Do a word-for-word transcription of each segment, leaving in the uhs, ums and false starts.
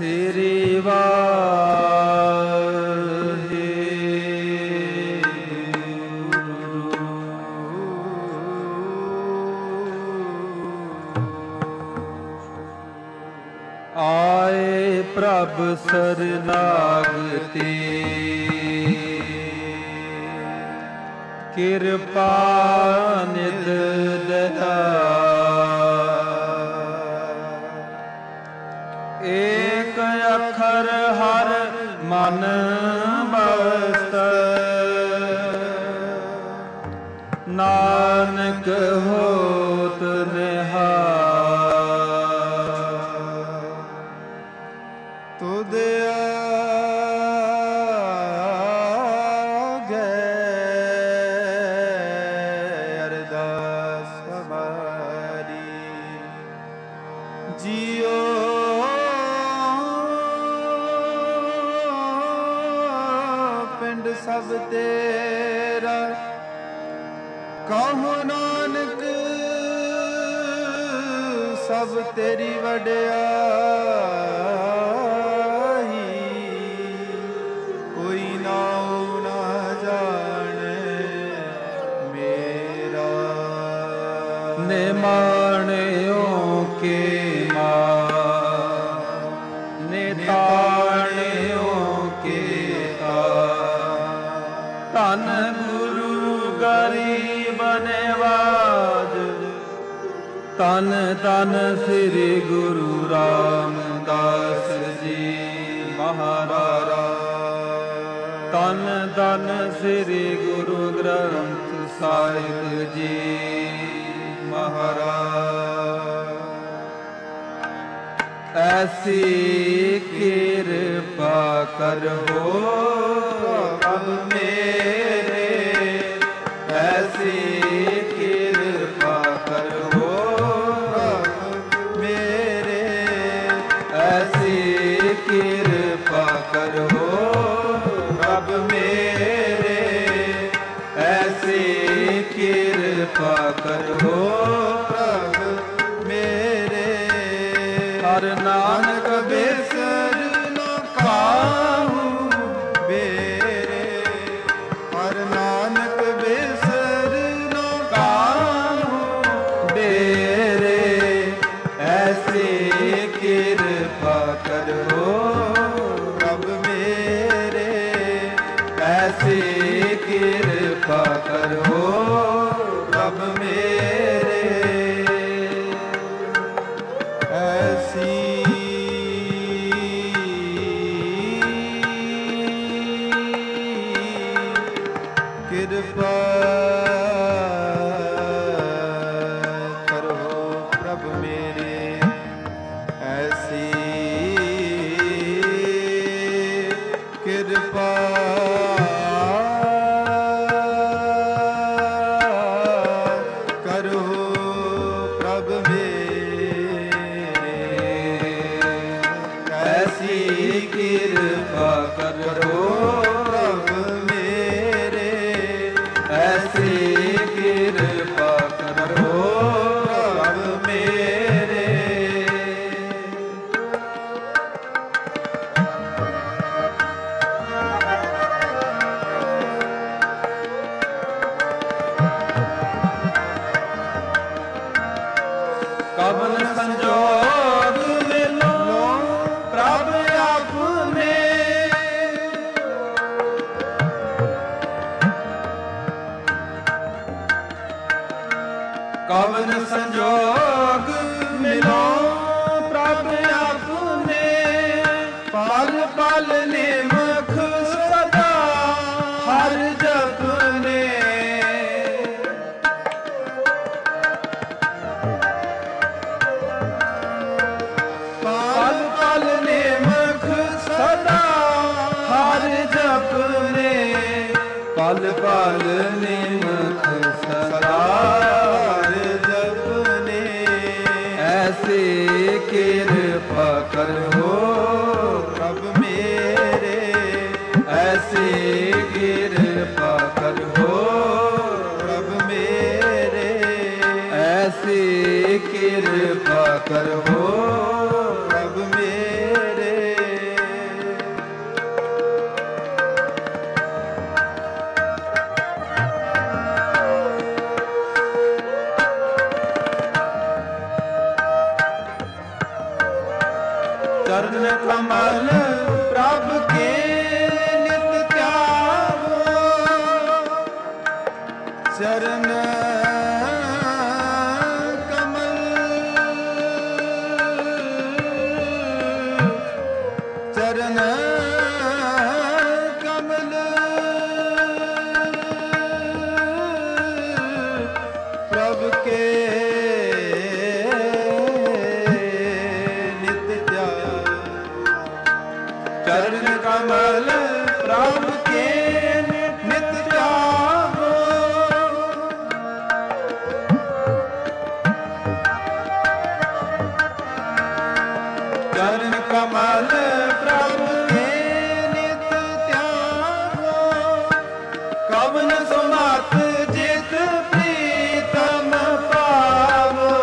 ਸ੍ਰੀ ਵਾਹਿਗੁਰੂ। ਆਏ ਪ੍ਰਭ ਸਰਨਾਗਤੀ, ਕਿਰਪਾ ਨਿਧ ਦਇਆ। ਏਕ ਅੱਖਰ ਹਰ ਮਨ ਬਸੈ, ਨਾਨਕ ਹੋਤ ਨਿਹਾਲ। ਤੁਧ ਆਗੇ ਅਰਦਾਸ ਹਮਾਰੀ, ਜੀਓ ਪਿੰਡ ਸਭ ਤੇਰਾ। ਕਹੋ ਨਾਨਕ ਸਭ ਤੇਰੀ ਵਡਿਆਈ, ਕੋਈ ਨਾਉ ਨਾ ਜਾਣੇ ਮੇਰਾ। ਨਿਮਾਣਿਓ ਕੇ ਮਾਂ, ਨਿਤਾਣਿਓ ਕੇ ਤਾ। ਧੰਨ ਗੁਰੂ ਗਰੀਬ ਨਿਵਾਜ, ਧੰਨ ਧੰਨ ਸ੍ਰੀ ਗੁਰੂ ਰਾਮਦਾਸ ਜੀ ਮਹਾਰਾਜ। ਧੰਨ ਧੰਨ ਸ੍ਰੀ ਗੁਰੂ ਗ੍ਰੰਥ ਸਾਹਿਬ ਜੀ ਮਹਾਰਾਜ। ਐਸੀ ਕਿਰਪਾ ਕਰੋ ਪ੍ਰਭ ਮੇਰੇ, ਐਸੀ ਕਿਰਪਾ ਕਰੋ ਪ੍ਰਭ ਮੇਰੇ, ਐਸੀ ਕਿਰਪਾ ਕਰੋ ਪ੍ਰਭ ਮੇਰੇ, ਐਸੀ ਕਿਰਪਾ ਕਰੋ ਪ੍ਰਭ ਮੇਰੇ। ਹਰ ਨਾਨਕ ਬਿਸਰ ਨ ਕਾਹੂ ਬੇਰੇ, ਹਰ ਨਾਨਕ ਬਿਸਰ ਨ ਕਾਹੂ ਬੇਰੇ। ਐਸੀ ਕਿਰਪਾ ਕਰੋ ਪ੍ਰਭ ਮੇਰੇ, ਐਸੀ ਕਿਰਪਾ ਕਰੋ ਪ੍ਰਭ ਮੇਰੇ। ਐਸੀ ਕਿਰਪਾ ਕਰੋ ਪ੍ਰਭ ਮੇਰੇ, ਐਸੀ ਕਿਰਪਾ ਕਰੋ ਪ੍ਰਭ ਮੇਰੇ, ਐਸੀ ਕਿਰਪਾ ਕਰੋ ਪ੍ਰਭ ਮੇਰੇ, ਐਸੀ ਕਿਰਪਾ ਕਰੋ ਪ੍ਰਭ ਮੇਰੇ। ਕਵਨ ਸੰਜੋਗ ਮਿਲੋ ਪ੍ਰਭ ਆਪਣੇ, ਕਵਨ ਸੰਜੋਗ ਮਿਲੋ ਪ੍ਰਭ ਆਪਣੇ। ਪਲ ਪਲ ਨਿਮਖ ਸਦਾ ਹਰ ਜਪਨੇ, ਪਲ ਪਲ ਨਿਮਖ ਸਦਾ ਹਰ ਜਪਨੇ, ਪਲ ਪਲ ਨਿਮਖ ਸਦਾ ਹਰ ਜਪਨੇ। ਐਸੀ ਕਿਰਪਾ ਕਰੋ ਪ੍ਰਭ ਮੇਰੇ, ਐਸੀ ਕਿਰਪਾ ਕਰੋ ਪ੍ਰਭ ਮੇਰੇ, ਐਸੀ ਕਿਰਪਾ ਕਰੋ ਪ੍ਰਭ ਮੇਰੇ। ਚਰਨ ਕਮਲ ਪ੍ਰਭ ਕੇ ਨਿਤ ਧਿਆਨ। ਚਰਨ ਕਮਲ ਪ੍ਰਭ ਕੇ ਨਿਤ ਧਿਆਵੋ। ਚਰਨ ਕਮਲ ਪ੍ਰਭ ਕੇ ਨਿਤ ਧਿਆਵੋ। ਕਵਨ ਸੁਮਤ ਜਿਤ ਪ੍ਰੀਤਮ ਪਾਵੋ।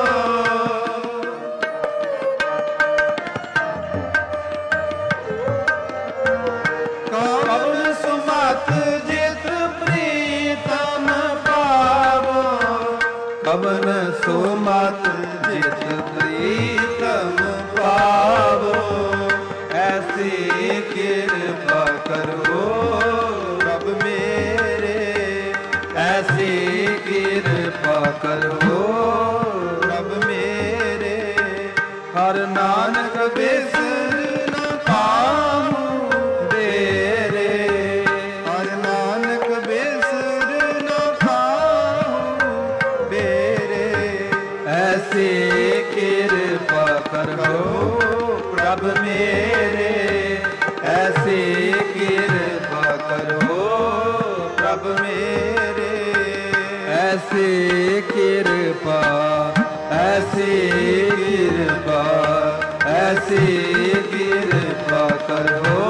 ਕਵਨ ਸੁਮਤ ਜਿਤ ਪ੍ਰੀਤਮ ਪਾਵੋ। ਕਵਨ ਸੁਮਤ ਜਿਤ ਪ੍ਰੀਤਮ ਪਾਵੋ। ਐਸੀ ਕਿਰਪਾ ਕਰੋ ਪ੍ਰਭ ਮੇਰੇ। ਐਸੀ ਕਿਰਪਾ ਕਰੋ ਪ੍ਰਭ ਮੇਰੇ। ਹਰ ਨਾਨਕ ਬਿਸਰ ਨ ਪਾਵੋ ਤੇਰੇ। ਹਰ ਨਾਨਕ ਬਿਸਰ ਨ ਪਾਵੋ ਤੇਰੇ। ਐਸੀ ਕਿਰਪਾ ਕਰੋ ਪ੍ਰਭ ਮੇਰੇ। ਐਸੀ ਕਿਰਪਾ ਕਰੋ ਪ੍ਰਭ ਮੇਰੇ। ਐਸੀ ਕਿਰਪਾ ਐਸੀ ਕਿਰਪਾ ਐਸੀ ਕਿਰਪਾ ਕਰੋ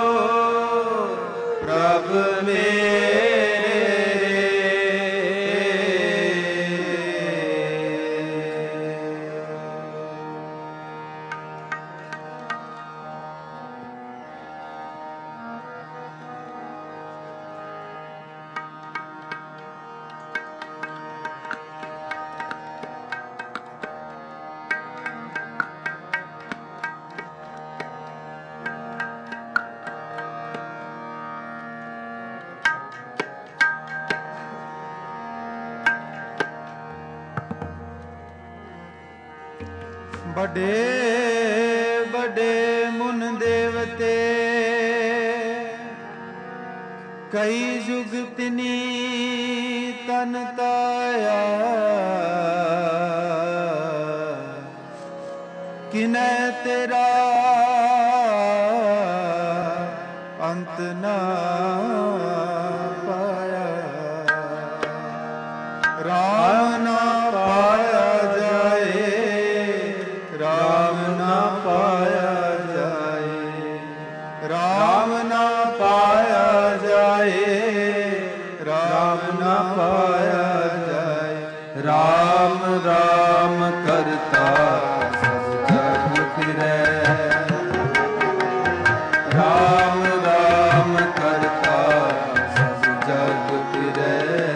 ਪ੍ਰਭ ਮੇਰੇ। ਬੜੇ ਬੜੇ ਮੁਨ ਦੇਵਤੇ ਕਈ ਜੁਗ ਤਿਨੀ ਤਨ ਤਾਇਆ। ਕਿਨੈ ਤੇਰਾ ਅੰਤ ਨਾ ਪਾਇਆ। ਰਾਮ ਨਾ ਪਾਇਆ ਜਾਏ। ਰਾਮ ਨਾ ਪਾਇਆ ਜਾਏ। ਰਾਮ ਨਾ ਪਾਇਆ ਜਾਏ। ਰਾਮ ਨਾ ਪਾਇਆ ਜਾਏ। ਰਾਮ ਰਾਮ ਕਰਤਾ ਸਭ ਜਗ ਫਿਰੈ। ਰਾਮ ਰਾਮ ਕਰਤਾ ਸਭ ਜਗ ਫਿਰੈ।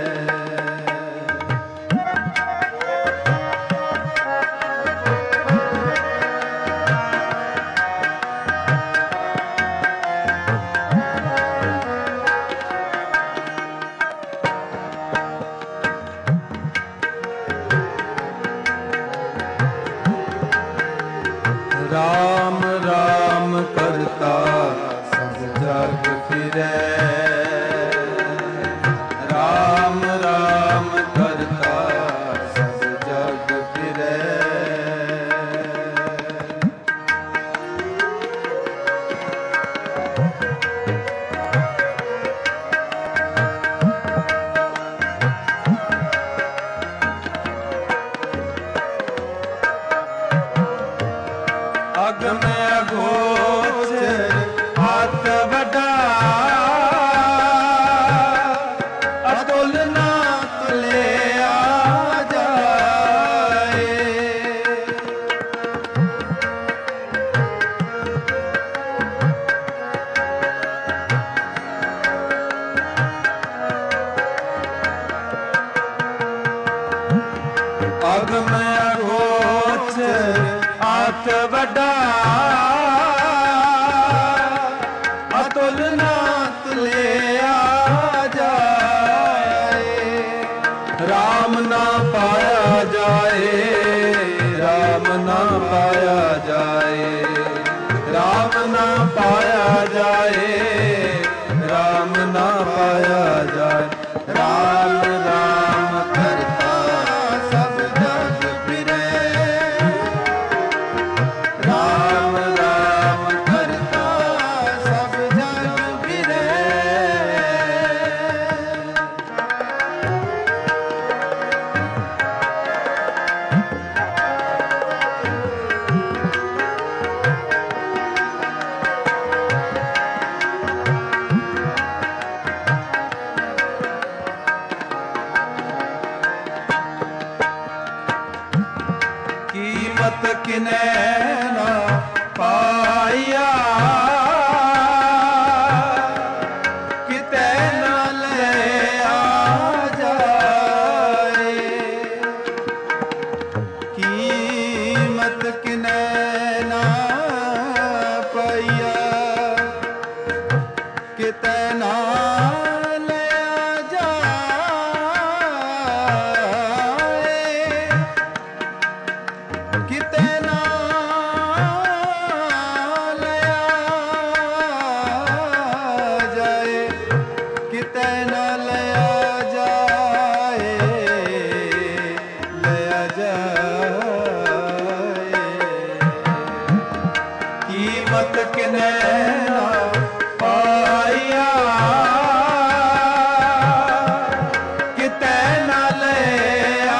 ਰਾਮ ਰਾਮ ਕਰਤਾ ਸਭ ਜਗ ਫਿਰੈ। ਰਾਮ ਰਾਮ ਕਰਤਾ ਸਭ ਜਗ ਫਿਰੈ। ਅਗਮ ਅਗੋਚਰ ਹੱਥ ਵੱਡਾ। ਅਤੁਲ ਨਾ ਤੁਲਿਆ ਜਾਏ। ਅਗਮ ਅਗੋਚਰ ਹੱਥ ਵੱਡਾ। ਅਤੁਲ ਨਾ ਤੁਲਿਆ ਜਾਏ। ਰਾਮ ਨਾ ਪਾਇਆ ਜਾਏ। ਰਾਮ ਨਾ ਪਾਇਆ ਜਾਏ। ਰਾਮ ਨਾ ਪਾਇਆ ਜਾਏ, ਰਾਮ ਨਾ ਪਾਇਆ ਜਾਏ। ਰਾਮ ਰਾਮ ਕਰਤਾ ਸਭ ਜਗ ਫਿਰੇ, ਰਾਮ ਰਾਮ ਕਰਤਾ ਸਭ ਜਗ ਫਿਰੇ। ਕੀਮਤ ਕਿਨੈ ਨਾ ਪਾਇਆ, ਕਿਤੈ ਨਾ ਲਿਆ ਜਾਏ। ਕੀਮਤ ਕਿਨੈ ਨਾ ਪਾਇਆ, ਕਿਤੈ ਨਾ ਲਿਆ ਜਾਏ। ਕਿਤੈ ਨਾ ਲਿਆ ਜਾਏ, ਕਿਤੈ ਨਾ ਲਿਆ ਜਾਏ, ਲਿਆ ਜਾਏ। ਕੀਮਤ ਕਿਨੈ ਨਾ ਪਾਇਆ, ਕਿਤੈ ਨਾ ਲਿਆ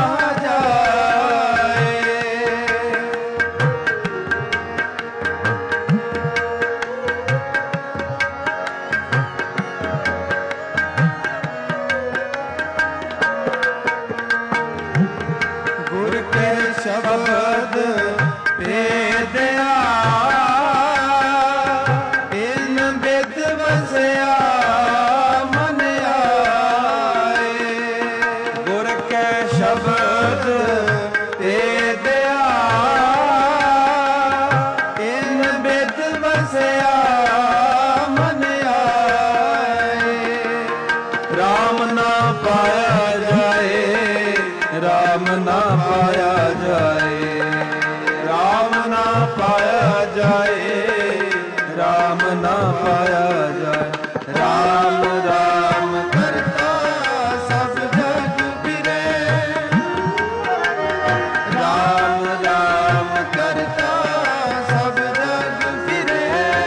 ਜਾਏ। ਗੁਰ ਕੇ ਸ਼ਬਦ ਭੇਦਿਆ, ਇਨ ਬਿਦ ਵਸਿਆ ਮਨ ਆਏ। ਗੁਰ ਕੇ ਸ਼ਬਦ ਭੇਦਿਆ, ਇਨ ਬਿਦ ਵਸਿਆ ਮਨ ਆਏ। ਰਾਮ ਨਾ ਪਾਇਆ ਜਾਏ, ਰਾਮ ਨਾ ਪਾਇਆ ਜਾਏ। ਰਾਮ ਨਾ ਪਾਇਆ ਜਾਏ, ਰਾਮ ਨਾ ਪਾਇਆ ਜਾਏ। ਰਾਮ ਰਾਮ ਕਰਤਾ ਸਭ ਜਗ ਫਿਰੇ, ਰਾਮ ਰਾਮ ਕਰਤਾ ਸਭ ਜਗ ਫਿਰੇ।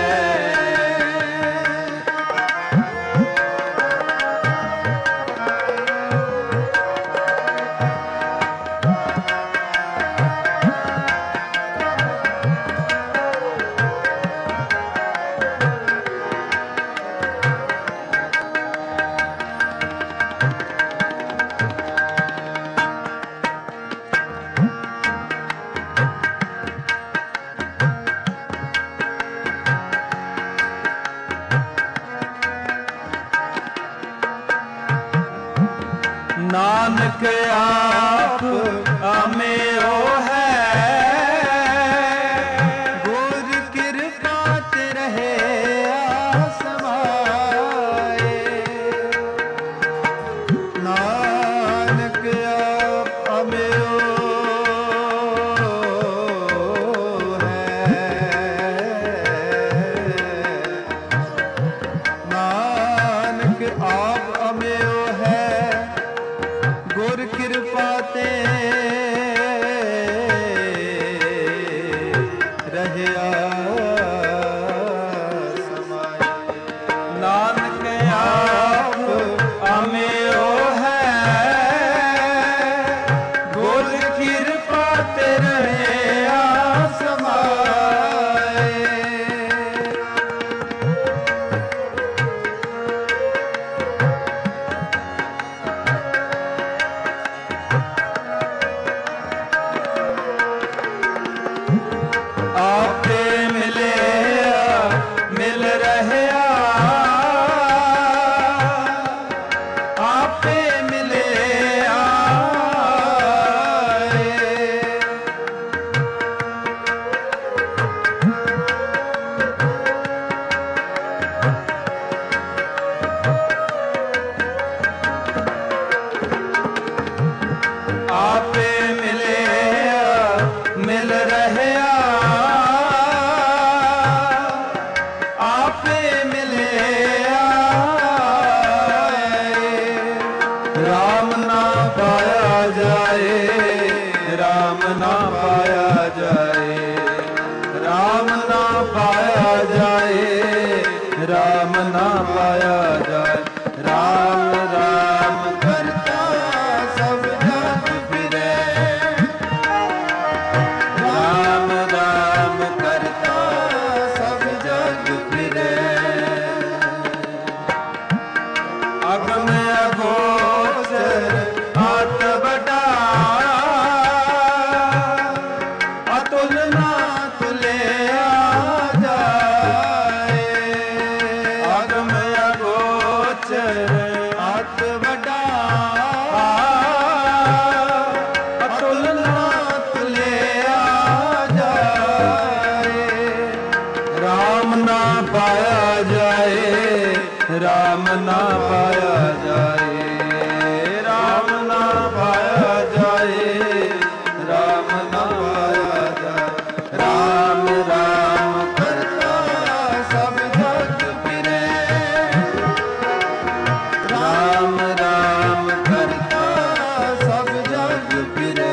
ਨਾਨਕ ਆਪ ਅਮਿਓ ਹੈ, ਗੁਰ ਕਿਰਪਾ ਤੇ ਰਹੇ ਸਮਾਏ। ਨਾਨਕ ਆਪ ਅਮਿਓ ਹੈ, ਨਾਨਕ ਆਪ ਅਮਿਓ ਹੈ, ਗੁਰ ਕਿਰਪਾ राम ना पाया जाए। राम राम करता सब जग फिरे, राम राम करता सब जग फिरे। अगम अगोचर अत बड़ा, अतुल ना तुलिया जाए। अगम अगोचर अत बड़ा, अतुल ना तुलिया जाए। राम ना पाया जाए, राम ना पाया जाए, राम ना पाया जाए, राम ना पाया जाए। राम राम करता सब जग फिरे, राम राम करता सब जग फिरे।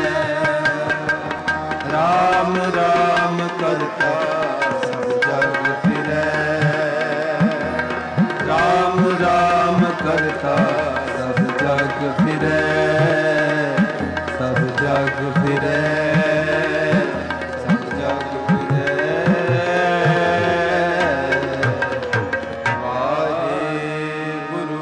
राम राम करता सब जग फिरे, राम राम करता सब जग फिरे, सब जग फिरे, सब जग फिरे। वाहेगुरु।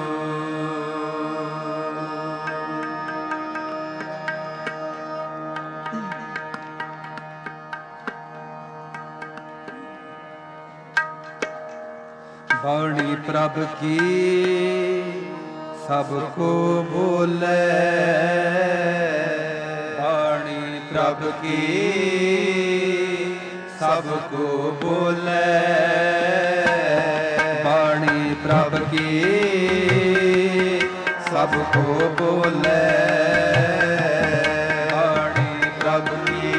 बाणी प्रभ की सबको बोले, बाणी प्रभ की सबको बोले, बाणी प्रभ की सबको बोले, बाणी प्रभ की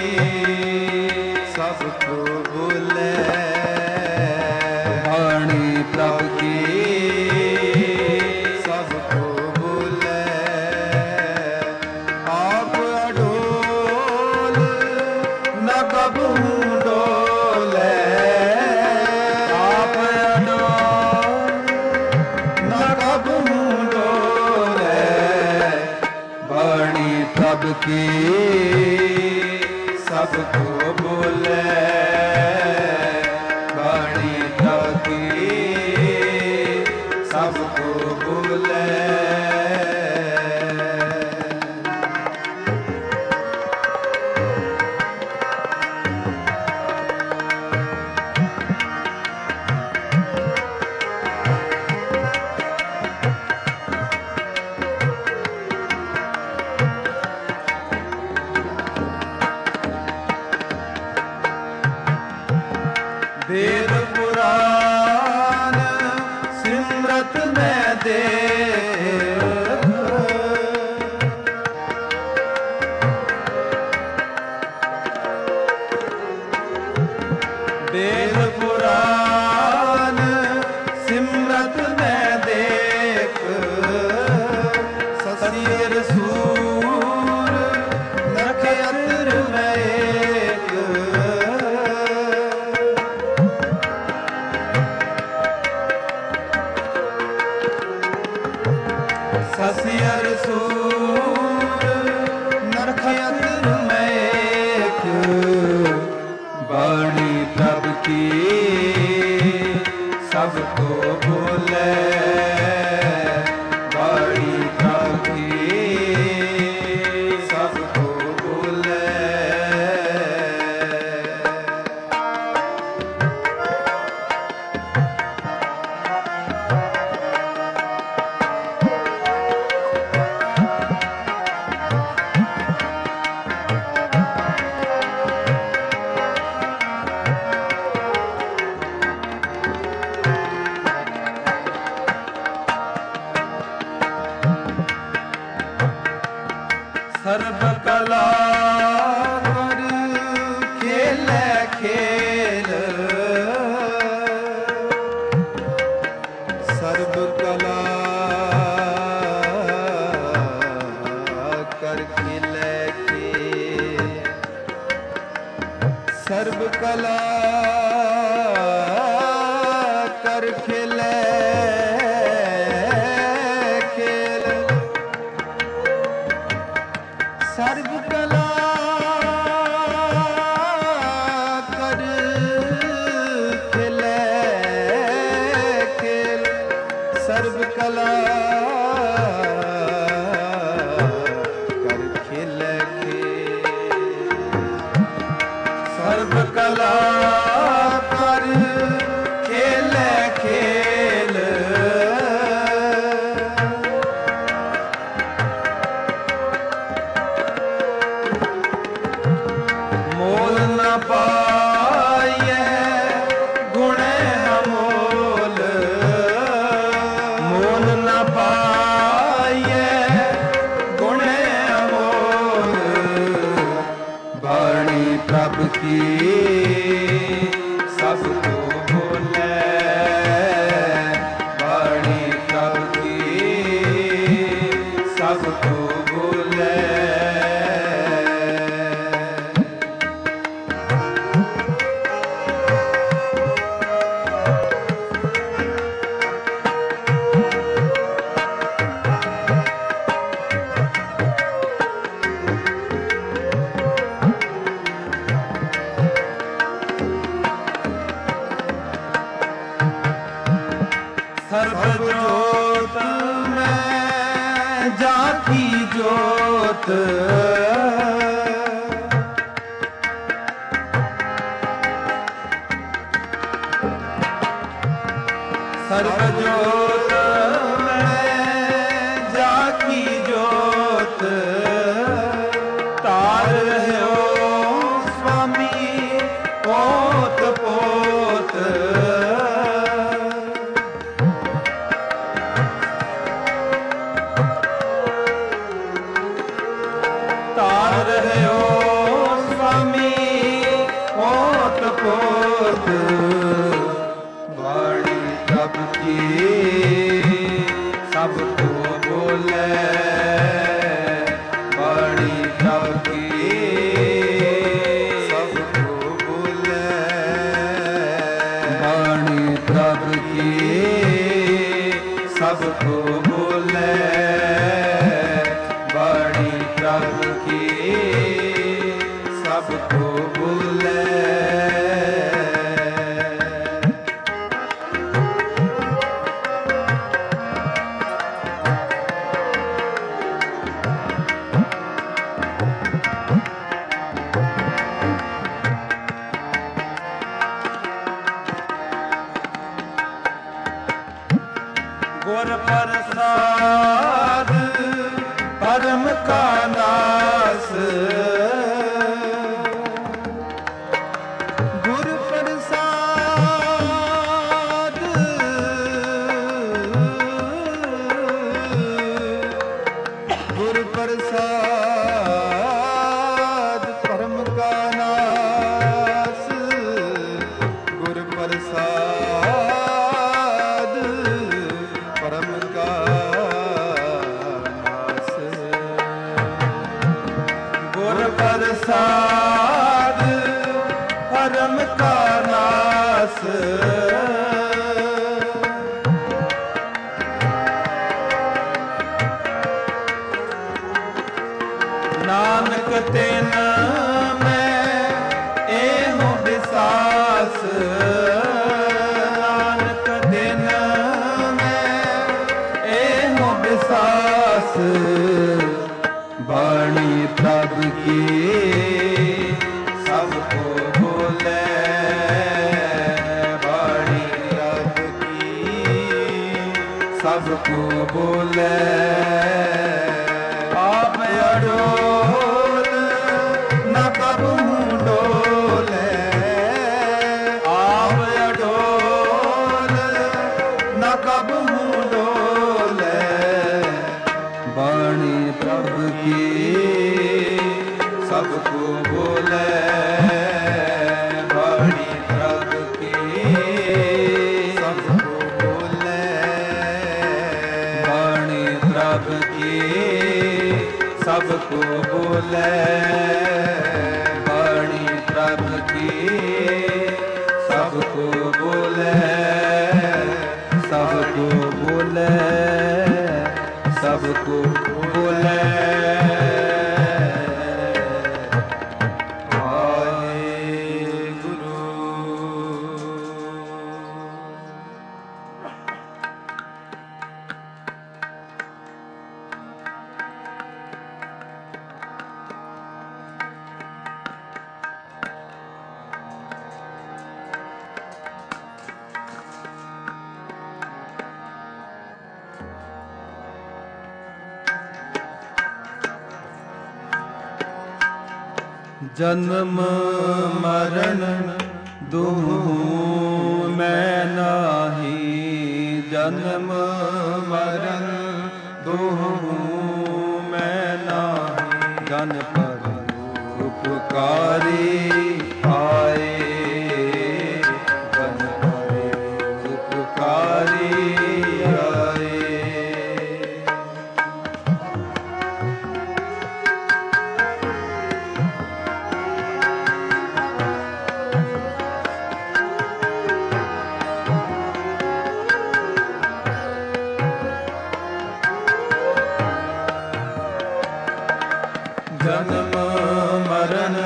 सबको बोले, बाणी प्रभ की सबको बोले। आप अडोल न कबू डोले, आप अडोल न कबू डोले, बाणी प्रभ की सबको बोले, बाणी प्रभ की सबको बोले। वेद पुराण सिमरत में देव, वेद पुराण सिमरत में देख, ससीर सूर नखयत्र में एक, ससियर सूर नरखयत्र में एक, बाणी प्रभ की सबको बोले, बाणी प्रभ की सबको बोले। कर खेले खेल सर्व कला कर खेले खेल सर्व कला कर खेले खेल सर्व कला कर खेले खेल मोल न पाए गुण अमोल मोल न पाए गुण अमोल बाणी प्रभ की सबको बोले बाणी प्रभ की सबको बोले सर्वजोत में जाकी जोत सर्वजोत में जाकी जोत तार रहो स्वामी पोत पोत तार रहो स्वामी पोत पोत बाणी प्रभ की सबको बोले बाणी प्रभ की सबको बोले बाणी प्रभ की सबको बोले बाणी प्रभ की सबको बोले गुर प्रसाद परम का नास गुर प्रसाद गुर प्रसाद परम का नास गुर प्रसाद परम का नास गुर प्रसाद परम का नास नानक तेन मैं एहो विसास नानक तेन विसास बाणी प्रभ की सबको बोले बाणी प्रभ की सबको बोले आप अडोल न कबू डोले आप अडोल न कबू डोले बाणी प्रभ की सबको बोले बाणी प्रभ की सबको बोले बाणी प्रभ की सबको बोले बाणी प्रभ की सबको बोले। ਜਨਮ ਮਰਨ ਦੁਹੂ ਮੈਂ ਨਾਹੀ, ਜਨਮ ਮਰਨ ਦੁਹੂ ਮੈਂ ਨਾਹੀ। ਜਨ ਪਰ ਉਪਕਾਰੀ ਆਏ, ਜਨ ਪਰ ਉਪਕਾਰੀ ਆਏ। ਜਨਮ ਮਰਨ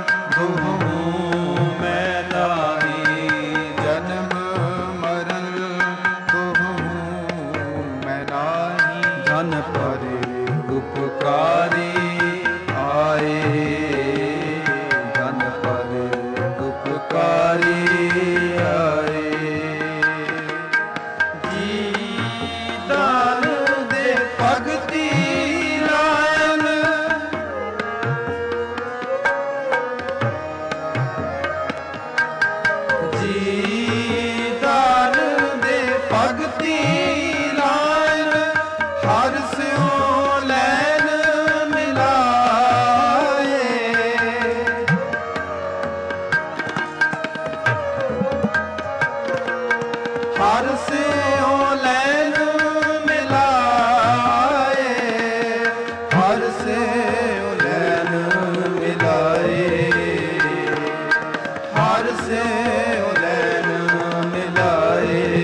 ਦੁਹੂ ਮੈਂ ਨਾਹੀ, ਜਨਮ ਮਰਨ ਦੁਹੂ ਮੈਂ ਨਾਹੀ। ਜਨ ਪਰ ਉਪਕਾਰੀ ਆਏ, ਜਨ ਪਰ ਉਪਕਾਰੀ ਆਏ। ਜੀ ਦਾਨ ਦੇ ਭਗਤੀ ਭਗਤੀ ਲਾਇਨ, ਹਰ ਸਿਉ ਲੈਨ ਮਿਲਾਏ। ਹਰ ਸਿਉ ਲੈਨ ਮਿਲਾਏ, ਹਰ ਸਿਉ ਲੈਨ ਮਿਲਾਏ, ਹਰ ਸਿਉ ਲੈਨ ਮਿਲਾਏ।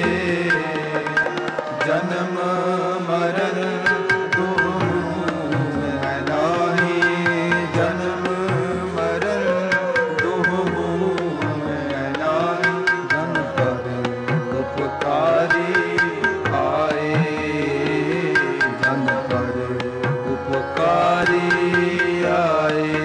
ਜਨਮ ਮਰਨ ਦੁਹੂ ਮੈਂ ਨਾਹੀ, ਜਨਮ ਮਰਨ ਦੁਹੂ ਮੈਂ ਨਾਹੀ। ਜਨ ਪਰ ਉਪਕਾਰੀ ਆਏ, ਜਨ ਪਰ ਉਪਕਾਰੀ ਆਏ।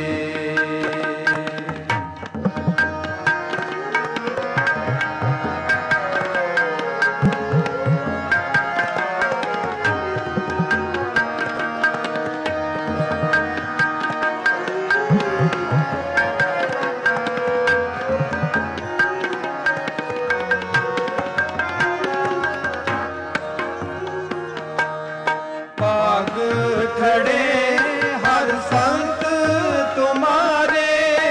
ਭਾਗ ਠੜੇ ਹਰ ਸੰਤ ਤੁਮਾਰੇ,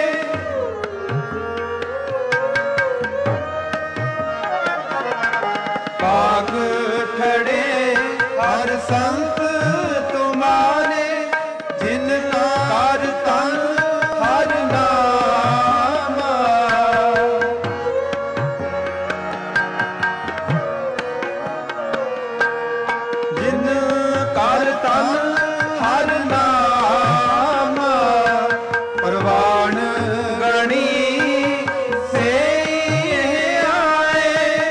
ਭਾਗ ਠੜੇ ਹਰ ਸੰਤ ਤੁਮਾਰੇ। ਜਿਨ ਕਰ ਤਨ ਹਰ ਨਾਮਾ, ਜਿਨ ਕਰ ਤਨ ਹਰ ਨਾਮ। ਪ੍ਰਵਾਣ ਗਣੀ ਸੇ ਆਏ,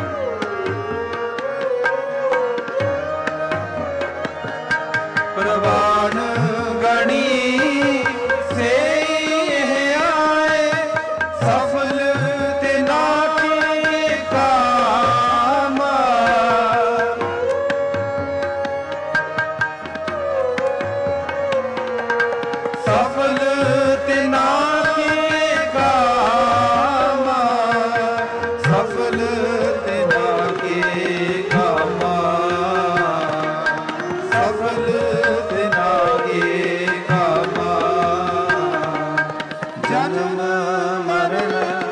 ਪ੍ਰਵਾਣ ਗਣੀ ਸੇ ਆਏ। ਸਫਲ ਤਿਨਾ ਕੇ ਕਾਮ, ਸਫਲ ਤਿਨਾ ਕੇ ਕਾਮ, ਸਫਲ ਤਿਨਾ ਕੇ ਕਾਮ, ਸਫਲ ਤਿਨਾ ਕੇ ਕਾਮ। ਜਨਮ ਮਰਨ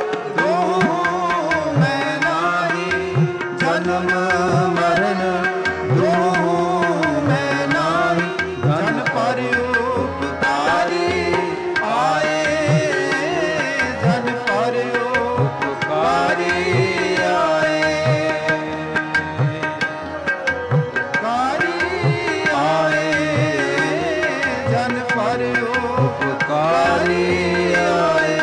ਦੁਹੂ ਮੈਂ ਨਾਹੀ, ਜਨਮ ਮਰਨ ਦੁਹੂ ਮੈਂ ਨਾਹੀ। ਜਨ ਪਰ ਉਪਕਾਰੀ ਆਏ, ਜਨ ਪਰ ਉਪਕਾਰੀ ਆਏ, ਉਪਕਾਰੀ ਆਏ, ਜਨ ਪਰ ਉਪਕਾਰੀ ਆਏ।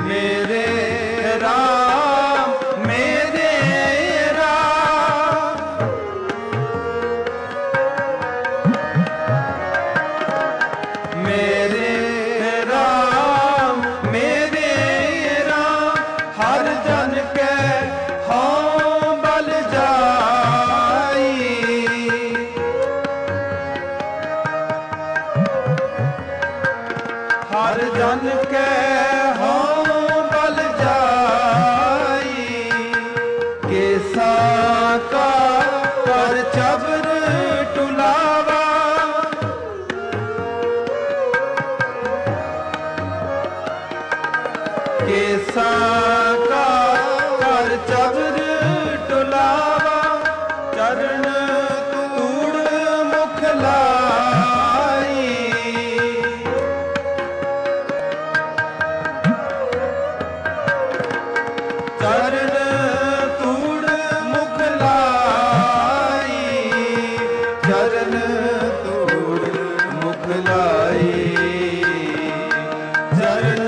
मेरे राम मेरे राम मेरे राम मेरे राम हर जन के हों बल जाई हर जन के हों बल जाई केसा का कर चबर टुलावा केसा का कर चबर टुलावा चरण तूड़ मुख लाई चरण तूड़ मुख लाई चरण तूड़ मुख लाई चरण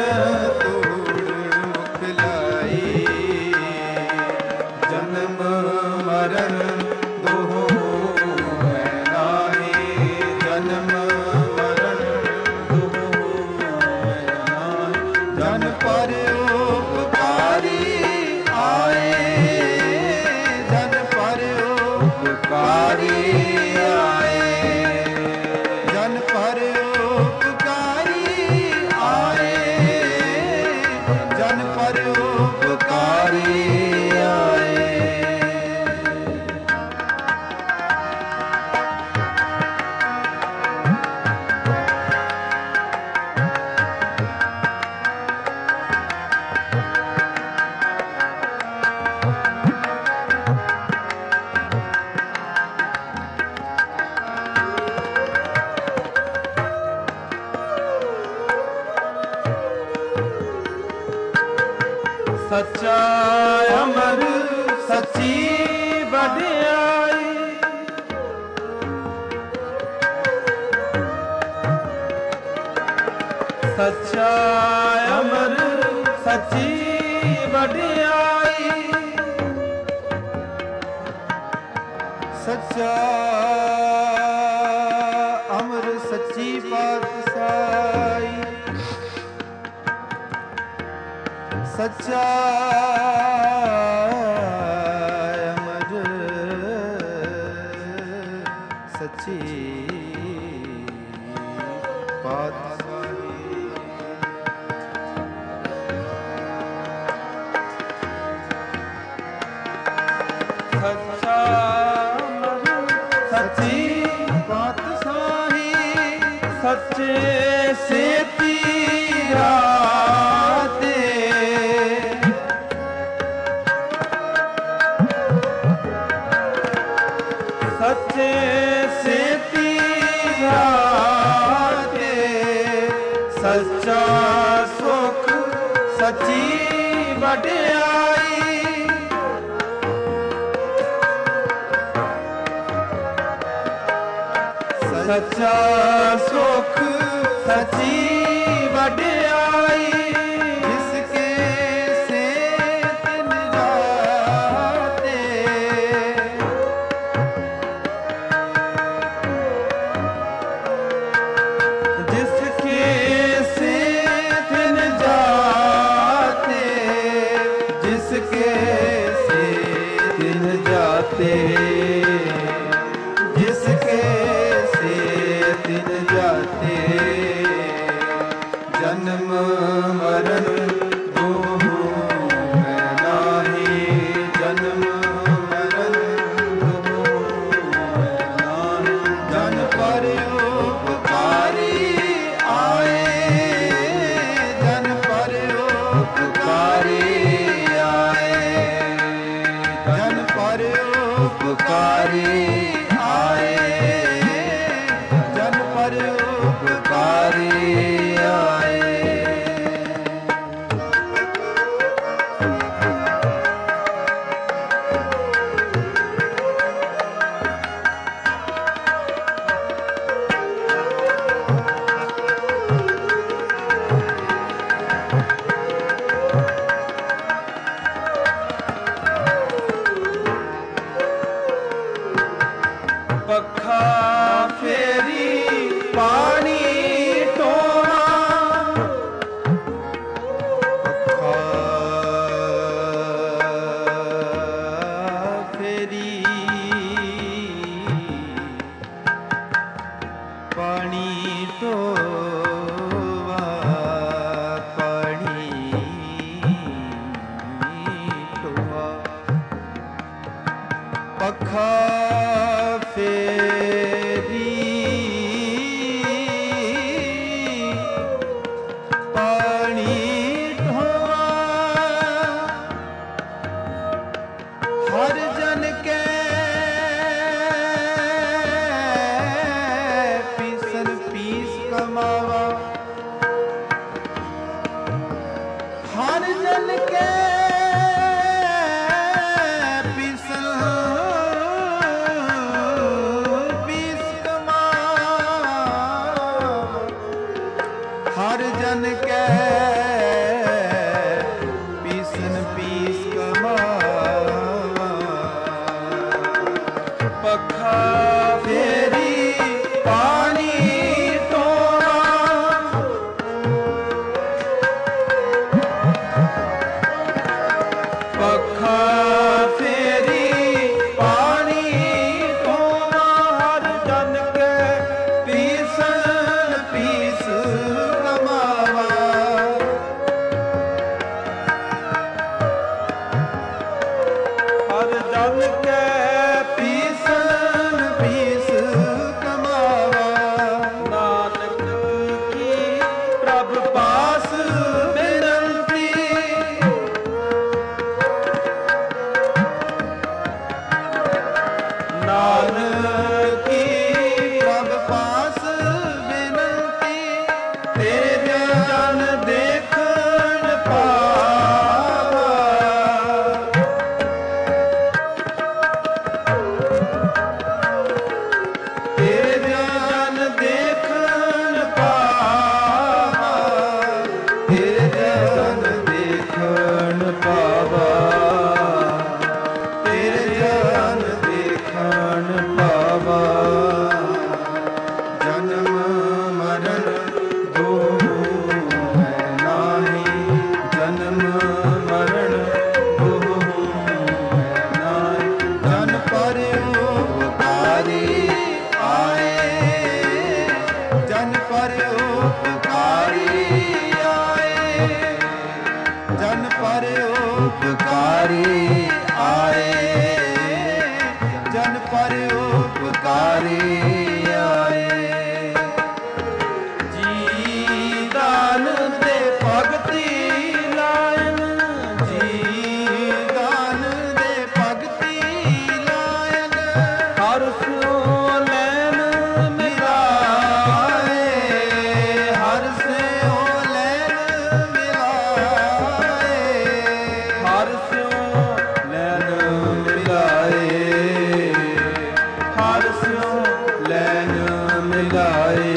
जन्म मरण दोहो है नाहि जन्म मरण दोहो है नाहि जन पर उपकारी आए जन पर उपकारी आए जन पर उपकारी आए जन पर उपकारी सच्चा अमर सच्ची वड्याई सच्चा अमर सच्ची वड्याई सच्चा अमर सच्ची पातशाही सच्चा अमर सच्ची पातशाही सच्चा अमर सच्ची पातशाही सच्चे से तीरा सच्चे से तीरा सच्चा सुख सच्ची वड्याई सच्चा सुख सच्ची वड्याई जिसके से तिन जाते जिसके से तिन जाते जिसके से तिन जाते जिसके से तिन जाते जन्म मरण दोहो है नाहि जन्म मरण दोहो है नाहि जन पर उपकारी आए जन पर उपकारी आए जन पर उपकारी आए जन पर उपकारी आए ਹਰ ਜਨ ਕੇ ਪੀਸਨ ਪੀਸ ਕਮਾਵ, ਹਰ ਜਨ ਕੇ ਪੀਸਨ ਪੀਸ ਕਮਾਵ। ਪੱਖਾ ਫੇਰੀ ਪਾਣੀ ਪੱਖਾ ਫੇਰੀ ਪਾਣੀ ਧੋਣਾ, ਹਰ ਜਨ ਕੇ ਪੀਸਨ ਪੀਸ ਕਮਾਵਾ। ਹਰ ਜਨ ਕੇ ਪੀਸਨ ਪੀਸ ਕਮਾਵਾ। ਨਾਨਕ ਕੀ ਪ੍ਰਭ ਪਾਸ ਨਾਨਕ ਕੀ ਪ੍ਰਭ ਪਾਸ ਬੇਨਤੀ, ਤੇਰੇ ਜਨ ਦੇਖਣ ਪਾਵਾ। ਤੇਰੇ ਜਨ ਦੇਖਣ ਪਾਵਾ, ਤੇਰੇ ਜਨ ਦੇਖਣ ਪਾਵਾ, ਤੇਰੇ ਜਨ ਦੇਖਣ ਪਾਵਾ। ਜਨਮ ਮਰਨ ਦੋਹੂ ਹੈ ਨਾਹੀ, ਜਨਮ ਮਰਨ ਦੋਹੂ ਹੈ ਨਾਹੀ। ਜਨ ਪਰ ਉਪਕਾਰੀ ਆਏ, ਜਨ ਪਰ ਉਪਕਾਰੀ ਆਏ, ਜਨ ਪਰ ਉਪਕਾਰੀ ਆਏ, ਜਨ ਪਰ ਉਪਕਾਰੀ ਆਏ। ਜੀ ਦਾਨ ਦੇ ਭਗਤੀ ਲਾਇਨ, ਜੀ ਦਾਨ ਦੇ ਭਗਤੀ ਲਾਇਨ, ਹਰ ਸਿਓ ਲੈਨ ਮਿਲਾਏ, ਹਰ ਸਿਓ ਲੈਨ ਮਿਲਾਏ, ਹਰ ਸਿਓ ਲੈਨ ਮਿਲਾਏ, ਹਰ ਸਿਓ ਲੈਨ ਮਿਲਾਏ।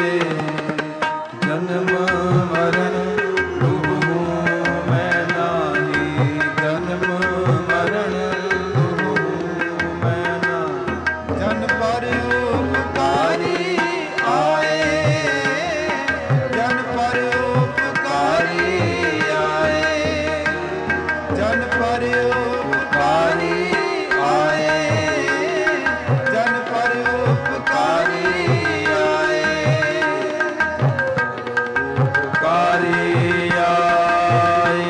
ਜਨਮ ਮਰਨ ਦੋਹੂ ਮੈਂ ਨਾਹੀ, ਜਨਮ ਮਰਨ ਦੋਹੂ ਮੈਂ ਨਾਹੀ। ਜਨ ਪਰ ਉਪਕਾਰੀ ਆਏ, ਜਨ ਪਰ ਉਪਕਾਰੀ ਆਏ, ਜਨ ਪਰ ਉਪਕਾਰੀ ਆਏ, ਜਨ ਪਰ ਉਪਕਾਰੀ ਆਏ, ਉਪਕਾਰੀ ਆਏ।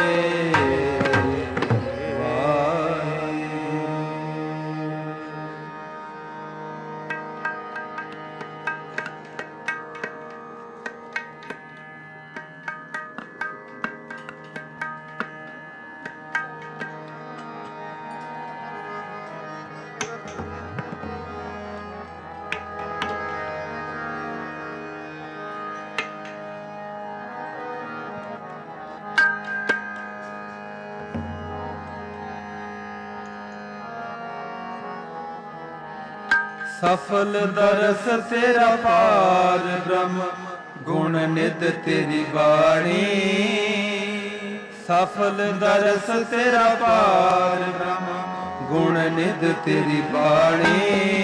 ਸਫਲ ਦਰਸ ਤੇਰਾ ਪਾਰ ਬ੍ਰਹਮ, ਗੁਣ ਨਿਧ ਤੇਰੀ ਬਾਣੀ। ਸਫਲ ਦਰਸ ਤੇਰਾ ਪਾਰ ਬ੍ਰਹਮ, ਗੁਣ ਨਿਧ ਤੇਰੀ ਬਾਣੀ।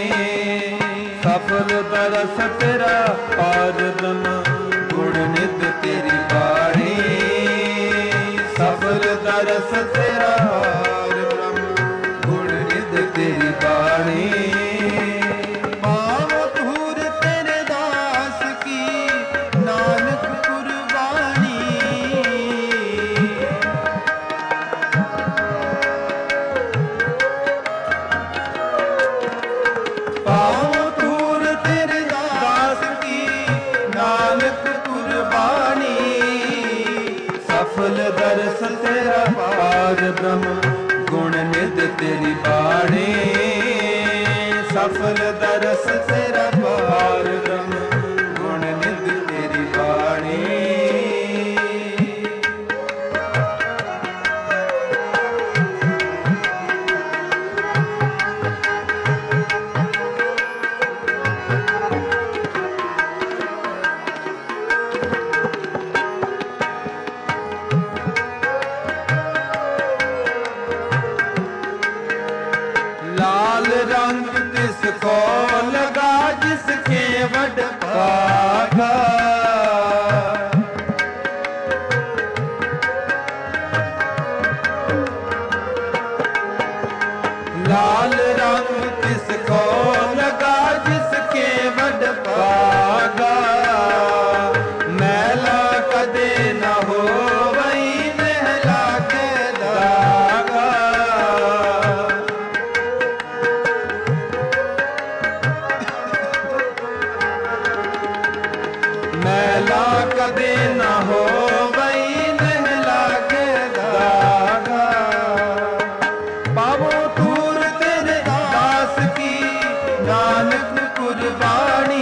ਸਫਲ ਦਰਸ ਤੇਰਾ ਪਾਰ ਬ੍ਰਹਮ, ਗੁਣ ਨਿਧ ਤੇਰੀ ਬਾਣੀ। ਸਫਲ ਦਰਸ ਤੇਰਾ ਪਾਰ ਬ੍ਰਹਮ, ਗੁਣ ਨਿਧ ਤੇਰੀ ਬਾਣੀ। ਸਫਲ ਦਰਸ ਤੇਰਾ ਪਾਰ ਬ੍ਰਹਮ, ਗੁਣ ਨਿਧ ਤੇਰੀ ਬਾਣੀ। ਸਫਲ ਦਰਸ ਤੇਰਾ ਪਾਰ ਬ੍ਰਹਮ, ਗੁਣ ਨਿਧ ਤੇਰੀ ਬਾਣੀ। जिसको लगा जिसके वड भागा। लाल रंग किसको लगा जिसके वड भागा। मैला कदे न हो वही महला के दागा। मैला कदे न हो वही महला के दागा। पावो दूर तेरे दास की नानक कुर्बानी।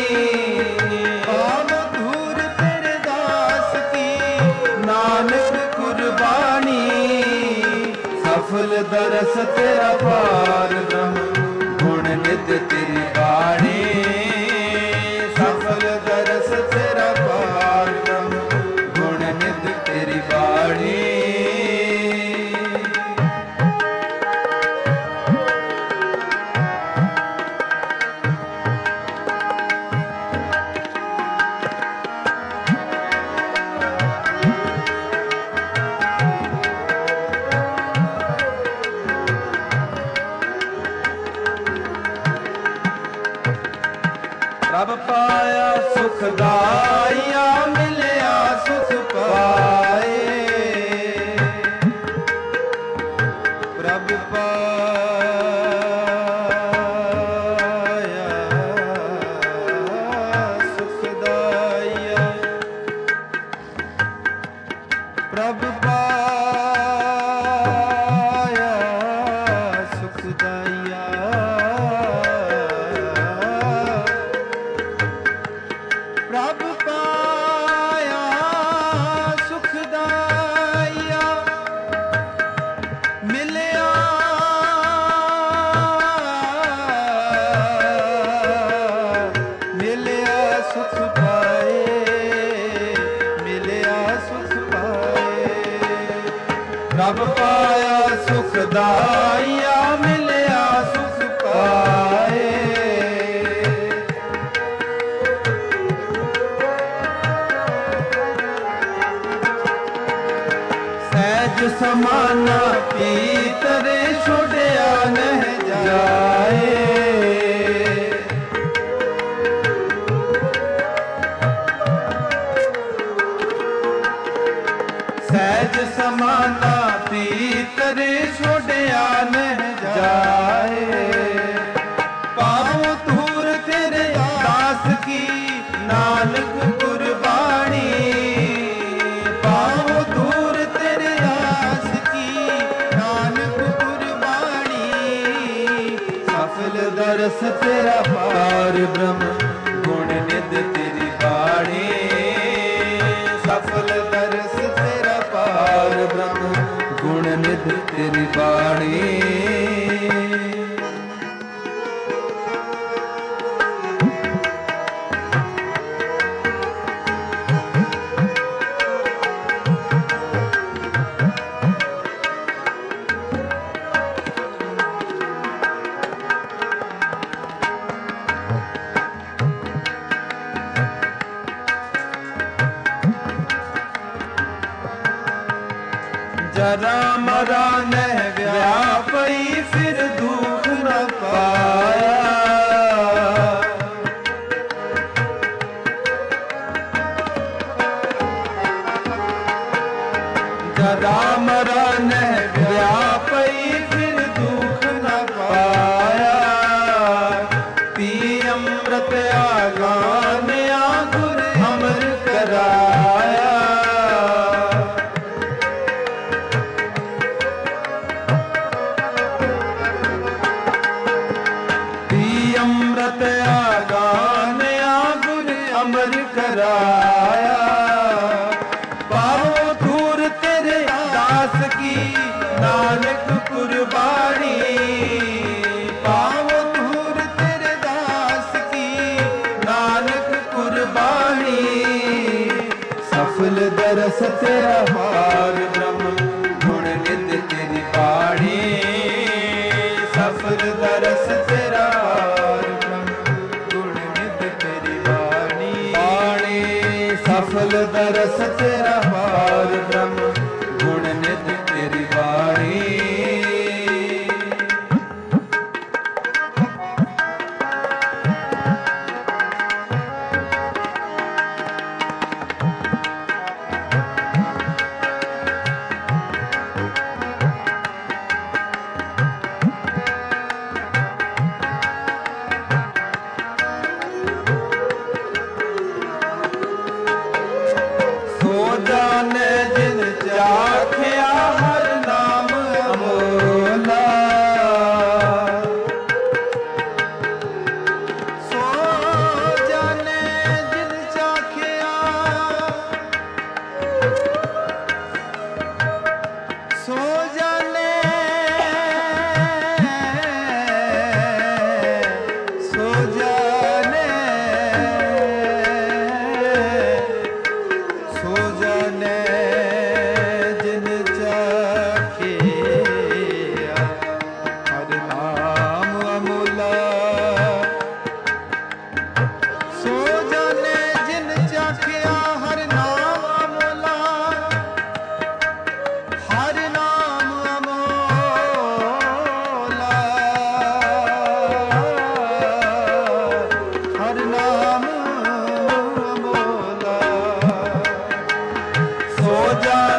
पावो दूर तेरे दास की नानक कुर्बानी। सफल दरस तेरा पार ब्रह्म गुण नित तेरी बाणी। सफल दरस तेरा पार ब्रह्म गुण नित तेरी बाणी। प्रभ पाया सुखदाया मिलया सुख पाए। प्रभ पाया सुखदाया। प्रभ पाया सुखदाया। प्रभ पाया सुखदाया मिलया मिलया सुख पाए। मिलया सुख पाए। प्रभ पाया सुखदाया मिलया सुख पाए। सहज समाना पीतरे छोड़या नह जाए। सहज समाना पीतरे छोड़या नह जाए। पावो दूर तेरे दास की नानक कुर्बानी। पावो दूर तेरे दास की नानक कुर्बानी। सफल दरस तेरा पार ब्रह्म गुण नित तेरी बाणी। सफल दरस तेरा पार ब्रह्म गुण नित तेरी बाणी। जरा मरा न व्यापी फिर दुख न पाया। जरा मरा न व्यापी फिर दुख न पाया। पी अमृत आगान आगुर अमर कराया। अमृत आगान आगुर अमर कराया। पावो दूर तेरे दास की नानक कुर्बानी। पावो दूर तेरे दास की नानक कुर्बानी। सफल दरस तेरा पार ब्रह्म गुण नित तेरी बाणी। सफल दरस तेरा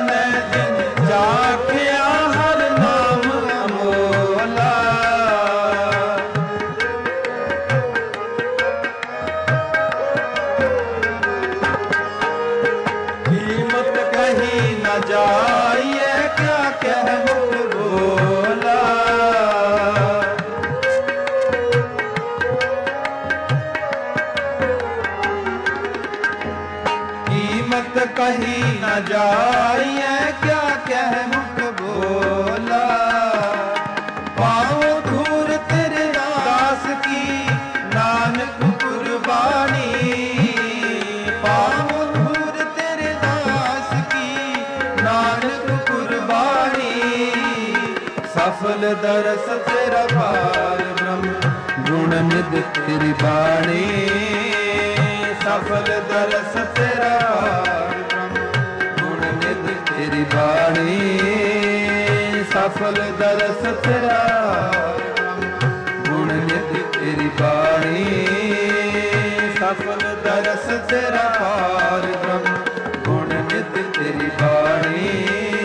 ਜਾਣੈ ਜਿਨ ਜਾਖਿਆ ਹਰ ਨਾਮ ਅਮੋਲਾ। ਕੀਮਤ ਕਹੀ ਨ ਜਾਈਐ ਕਿਆ ਕਹਿ ਮੁਖ ਬੋਲਾ। ਕੀਮਤ ਕਹੀ ਨ ਜਾਈਐ ਕਿਆ ਕਹਿ ਮੁਖ ਬੋਲਾ। ਪਾਉ ਧੂਰ ਤੇਰੇ ਦਾਸ ਕੀ ਨਾਨਕ ਕੁਰਬਾਨੀ। ਪਾਉ ਧੂਰ ਤੇਰੇ ਦਾਸ ਕੀ ਨਾਨਕ ਕੁਰਬਾਨੀ। ਸਫਲ ਦਰਸ ਤੇਰਾ ਪਾਰ ਬ੍ਰਹਮ ਗੁਣ ਨਿਧ ਤੇਰੀ ਬਾਣੀ। ਸਫਲ ਦਰਸ ਤੇਰਾ ਪਾਰ ਬ੍ਰਹਮ ਗੁਣ ਨਿਧ ਤੇਰੀ ਬਾਣੀ। ਸਫਲ ਦਰਸ ਤੇਰਾ ਗੁਣ ਨਿਧ ਤੇਰੀ ਬਾਣੀ। ਸਫਲ ਦਰਸ ਤੇਰਾ ਪਾਰ ਬ੍ਰਹਮ ਗੁਣ ਨਿਧ ਤੇਰੀ ਬਾਣੀ।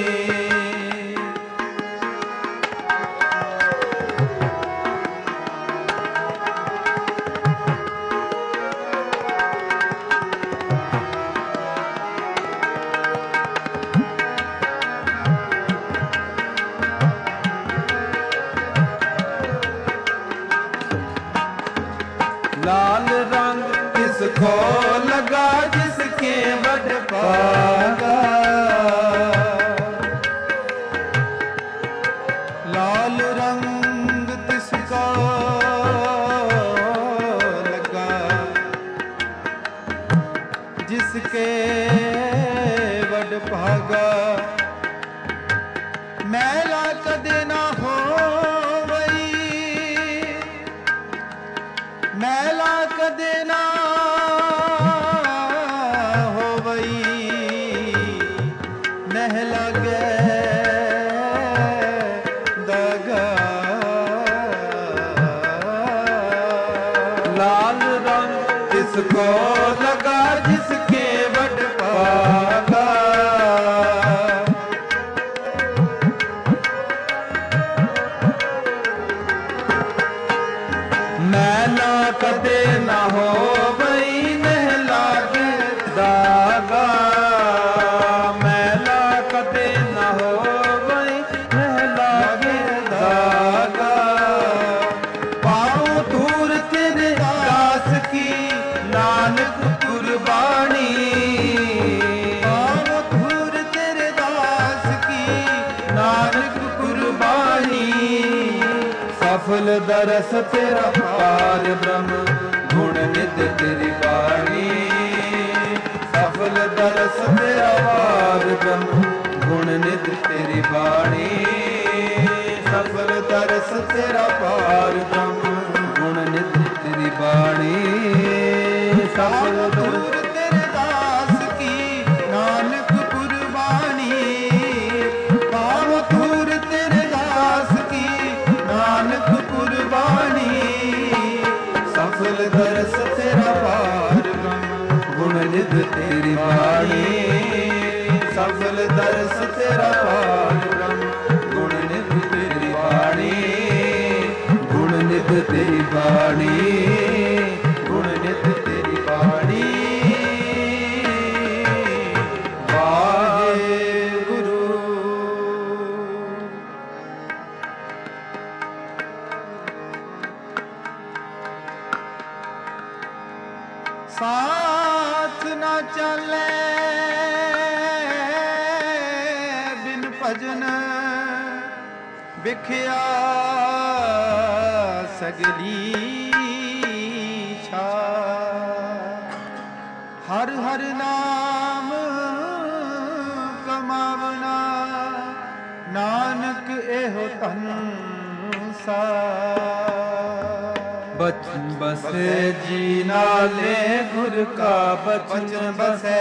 लाल रंग किसको लगा जिसके बड़ पागा। लाल रंग तिसको लगा जिसके बड़ भागा। मैला कदे ना हो मैला कदे ना होवई। नह लागे दागा। लाल रंग किसको लगा जिसके बड़ पागा। मैला कदे न हो बई नह लागे दागा। मैला कदे न हो बई नह लागे दागा। पाऊँ धूर तेरे दास की नानक कुर्बानी। पाऊँ धूर तेरे दास की नानक कुर्बानी। सफल दरस तेरा पार ब्रह्म गुण निध तेरी बाणी। सफल दरस तेरा पार ब्रह्म गुण निध तेरी बाणी। सफल दरस तेरा पार ब्रह्म गुण निध तेरी बाणी। सफल दूर तेरे दास की नानक कुर्बानी। पाव दूर तेरे दास की नानक कुर्बानी। सफल दरस तेरा पार ब्रह्म गुण निध तेरी बाणी। सफल दरस तेरा पार ब्रह्म गुण निध तेरी बाणी। गुण निध तेरी बाणी। गुण निध तेरी बाणी। वाहेगुरु। साथ न चले बिन भजन बिखिया सगली छा। हर हर नाम कमावना नानक एहो धन सा। बचन बसे जी नाले गुर का बचन बसे।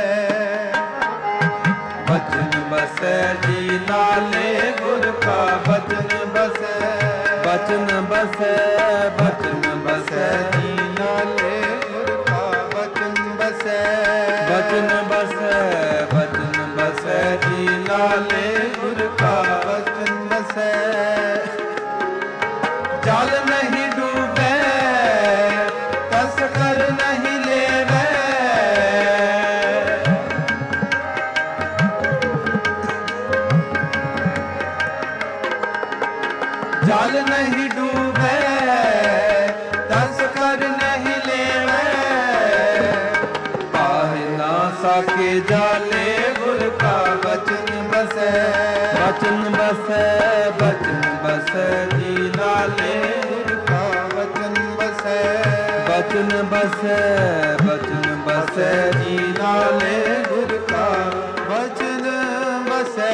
बचन बसे जी नाले गुर का बचन बसे। बचन बसे बचन बसे जी नाले गुर का बचन बसे। बचन बसे बचन बसै जी लाले गुर का बचन बसै। जल नहीं डूबे तस कर नहीं लेवे, जल नहीं डूबे तस कर नहीं लेवे, पाहि ना साके जाले गुर का बचन बसै। बचन बसै बचन बसै जी लाले गुर का बचन बसै। बचन बसै बचन बसै जी लाले गुर का बचन बसै।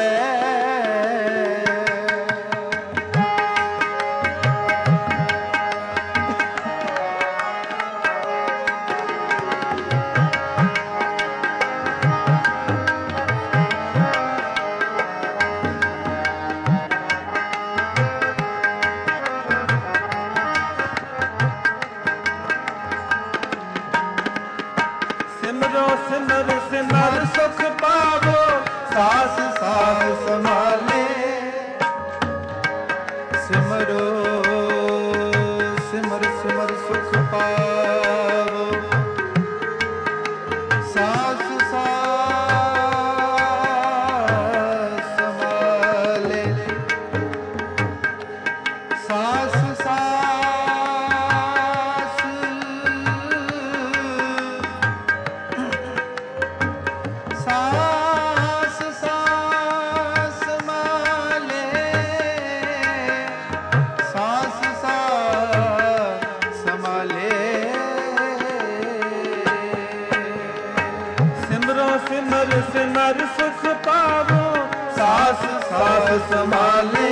सिमर सिमर सुख पावो सास सास संभाले। सिमरो सिमर सिमर सुख पावो सास सास संभाले। सास सास सास सास संभाले। सास सास संभाले। सिमरो सिमर सिमर सुख पावो सास सास संभाले।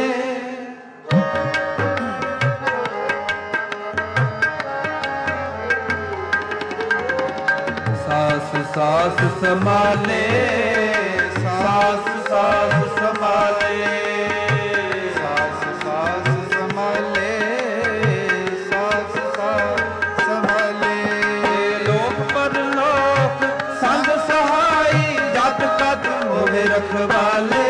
सास सास संभाले। सास सास संभाले। सास सास संभाले। सास सास संभाले। लोक परलोक संग सहाई जत कत मोहे रखवाले।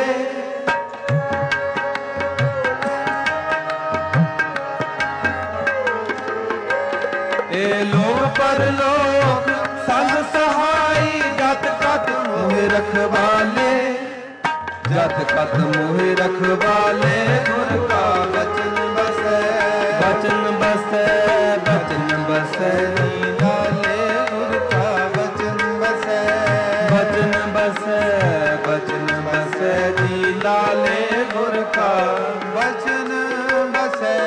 ए लोक परलोक संग सहाई जत कत मोहे रखवाले। जत कत मोहे रखवाले गुर का बचन बसै। बचन बसै बचन बसै जी लाले गुर का बचन बसै। बचन बसै बचन बसै जी लाले गुर का बचन बसै।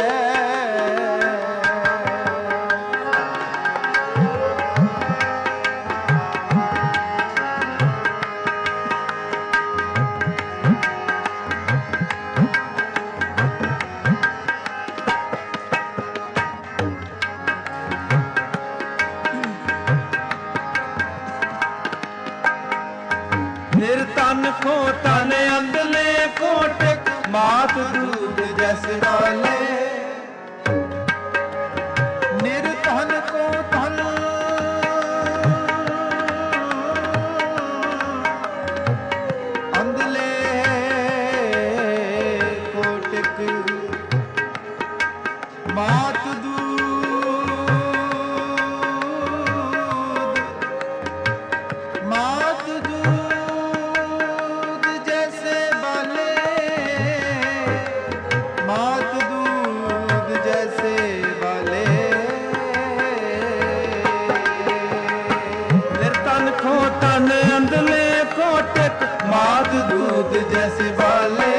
निरतन को तन अंदले कोटिक मात दूध जैसे वाले। निरतन को तन अंदले कोटिक मात दूध मात दूध जैसे वाले। मात दूध जैसे वाले। निर्तन को तन अंदले कोटिक मात दूध जैसे वाले।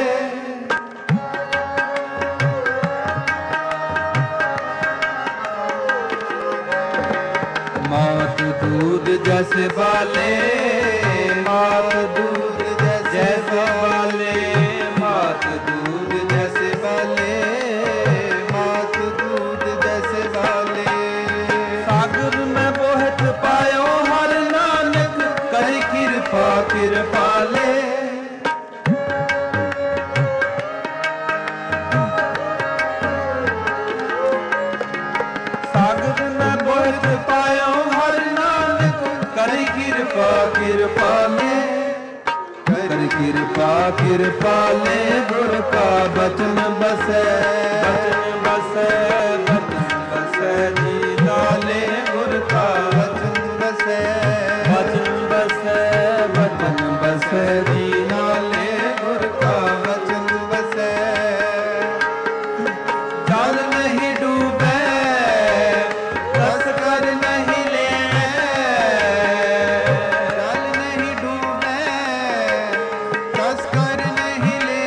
मात दूध जैसे वाले। मात दूध जैसे वाले। मात दूध जैसे वाले। मात दूध जैसे वाले। सागर में बोहत पायो हर नानक करी कृपा कृपाले। सागर में बोहत पायो हर नानक करी कृपा कृपाले। करी किरपाले गुर का बचन बसै बचन बसै बचन बसै जी लाले गुर का बचन बसै बचन बसै बचन बसै जी लाले गुर का बचन बसै जल नहीं डूबे रस कर नहीं ले जल नहीं डूबे रस कर नहीं ले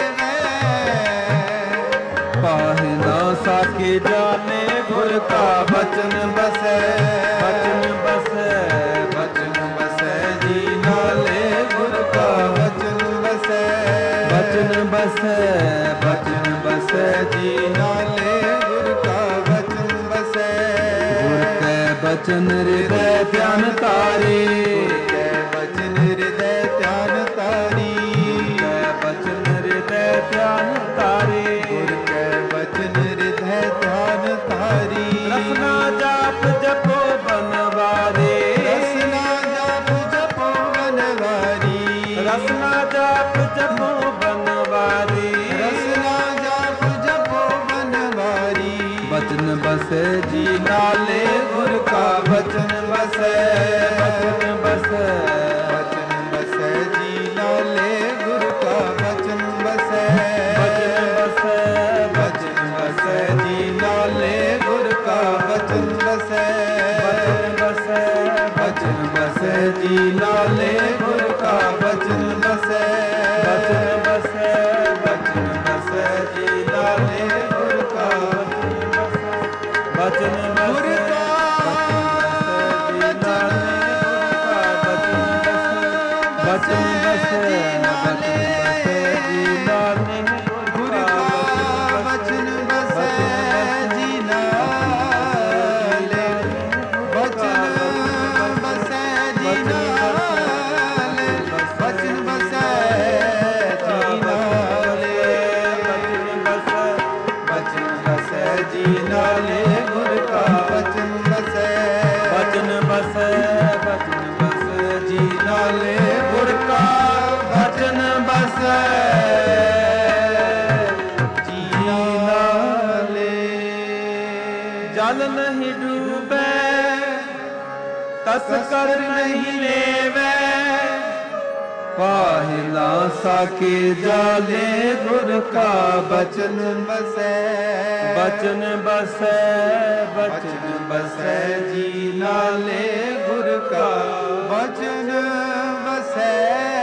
पाहे ना साके जाने गुर का बचन बसै बचन बसै बचन बसै जी नाले गुर का बचन बसै बचन बसै बचन बसै जी नाले गुर का बचन बसै गुर कै बचन हृदय ध्यान तारी गुर कै बचन हृदय ध्यान तारी कै बचन हृदय ध्यान तारी गुर कै बचन हृदय ध्यान तारी रसना जाप जपो बनवारी रसना जाप जपो बनवारी रसना जाप जपो बनवारी रसना जाप जपो बनवारी बचन बसै जी नाले गुर का बचन बसै बचन बसै बचन बसै जी नाले गुर का बचन बसै बचन बसै बचन बसै जी नाले गुर का बचन बसै बचन बसै बचन बसै जी नाले गुर का बचन बसै बचन बसै बचन बसै जी नाले गुर का बचन बसै बचन बसै जी नाले गुर का बचन बसै जी नाले बचन बसै जी नाले बचन बसै जी नाले बचन बसै बचन बसै जी नाले गुर का बचन बसै बचन बसै बचन बसै जी नाले गुर का बचन बसै जी नाले जल नहीं डूबे तस्कर नहीं लेवे पाहिला साके जाले गुर का बचन बसै बचन बसै बचन बसै जी नाले गुर का बचन बसै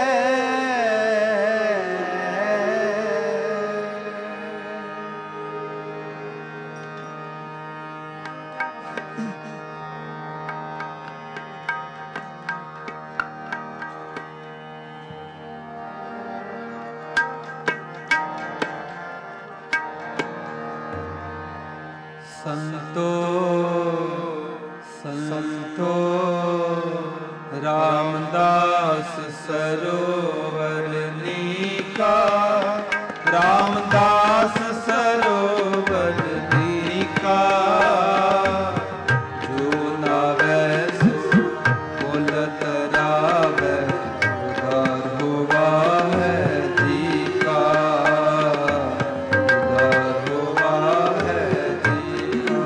संतो संतो रामदास सरोवर नीका रामदास सरोवर नीका जो नावे सो कुल तरावे उधार हुआ है जी का उधार हुआ है जी का।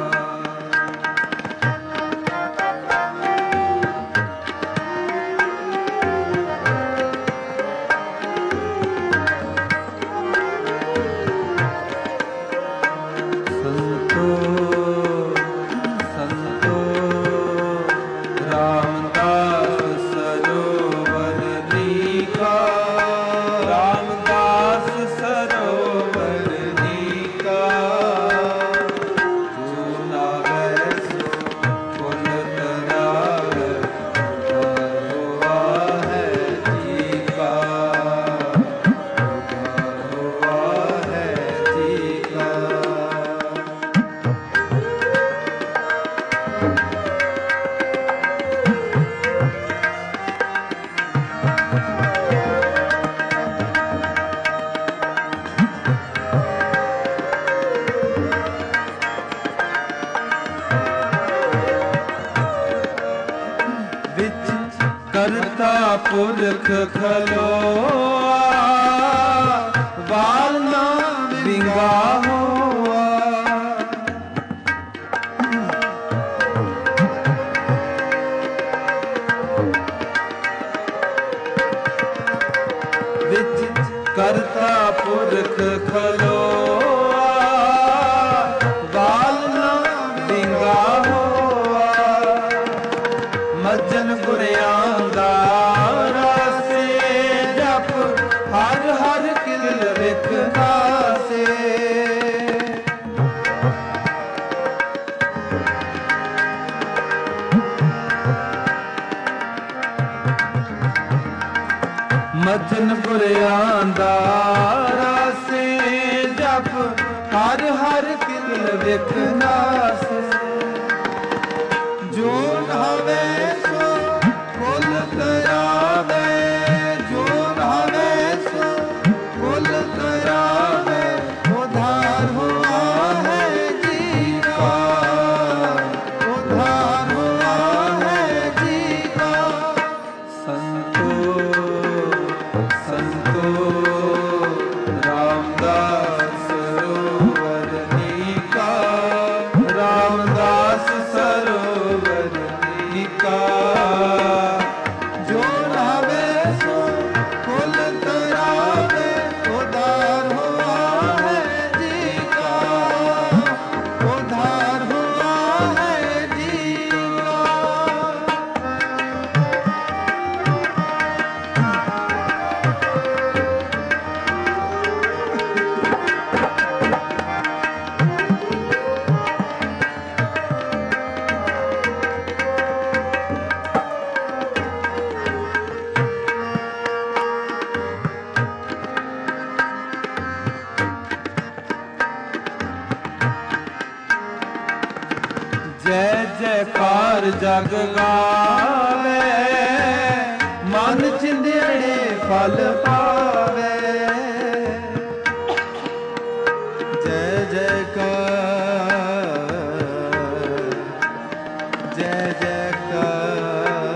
करता पुरख खलोआ ਕਰਤਾ ਪੁਰਖ ਖਲੋਆ, ਬਾਲ ਨਾ ਡਿੰਗਾ ਹੋਆ। ਮੱਜਨ ਗੁਰਿਆਂ ਦਾ ਰਾਸੇ, ਜਪ ਹਰ ਹਰ ਕਿਲ ਵਿਖ ਨਾਸੇ। ਮੱਜਨ ਗੁਰਿਆਂ ਦਾ ਰਾਸੇ, ਜਪ ਹਰ ਹਰ ਕਿਲ ਵਿਖ ਨਾਸੇ। ਜੋ ਨਹਾਵੇ ਸੋ ਕੁਲ ਤਰਾਵੇ, ਜੋ ਨਹਾਵੇ ਸੋ ਕੁਲ ਤਰਾਵੇ। ਉਧਾਰ ਹੁਆ ਹੈ ਜੀ ਕਾ, ਉਧਾਰ ਹੁਆ ਹੈ ਜੀ ਕਾ। ਸੰਤੋ ਸੰਤੋ ਰਾਮਦਾਸ ਸਰੋਵਰ ਨੀਕਾ, ਰਾਮਦਾਸ ਸਰੋਵਰ ਨੀਕਾ। ਜੋ ਨਹਾਵੇ ਸੋ ਕੁਲ ਤਰਾਵੇ, ਉਧਾਰ ਹੁਆ ਹੈ ਜੀ ਕਾ, ਉਧਾਰ ਹੁਆ ਹੈ ਜੀ ਕਾ। ਜੈ ਜੈਕਾਰ ਜਗ ਗਾਵੇ, ਮਨ ਚਿੰਦੜੇ ਫਲ ਪਾਵੇ। ਜੈ ਜੈਕਾਰ, ਜੈ ਜੈਕਾਰ,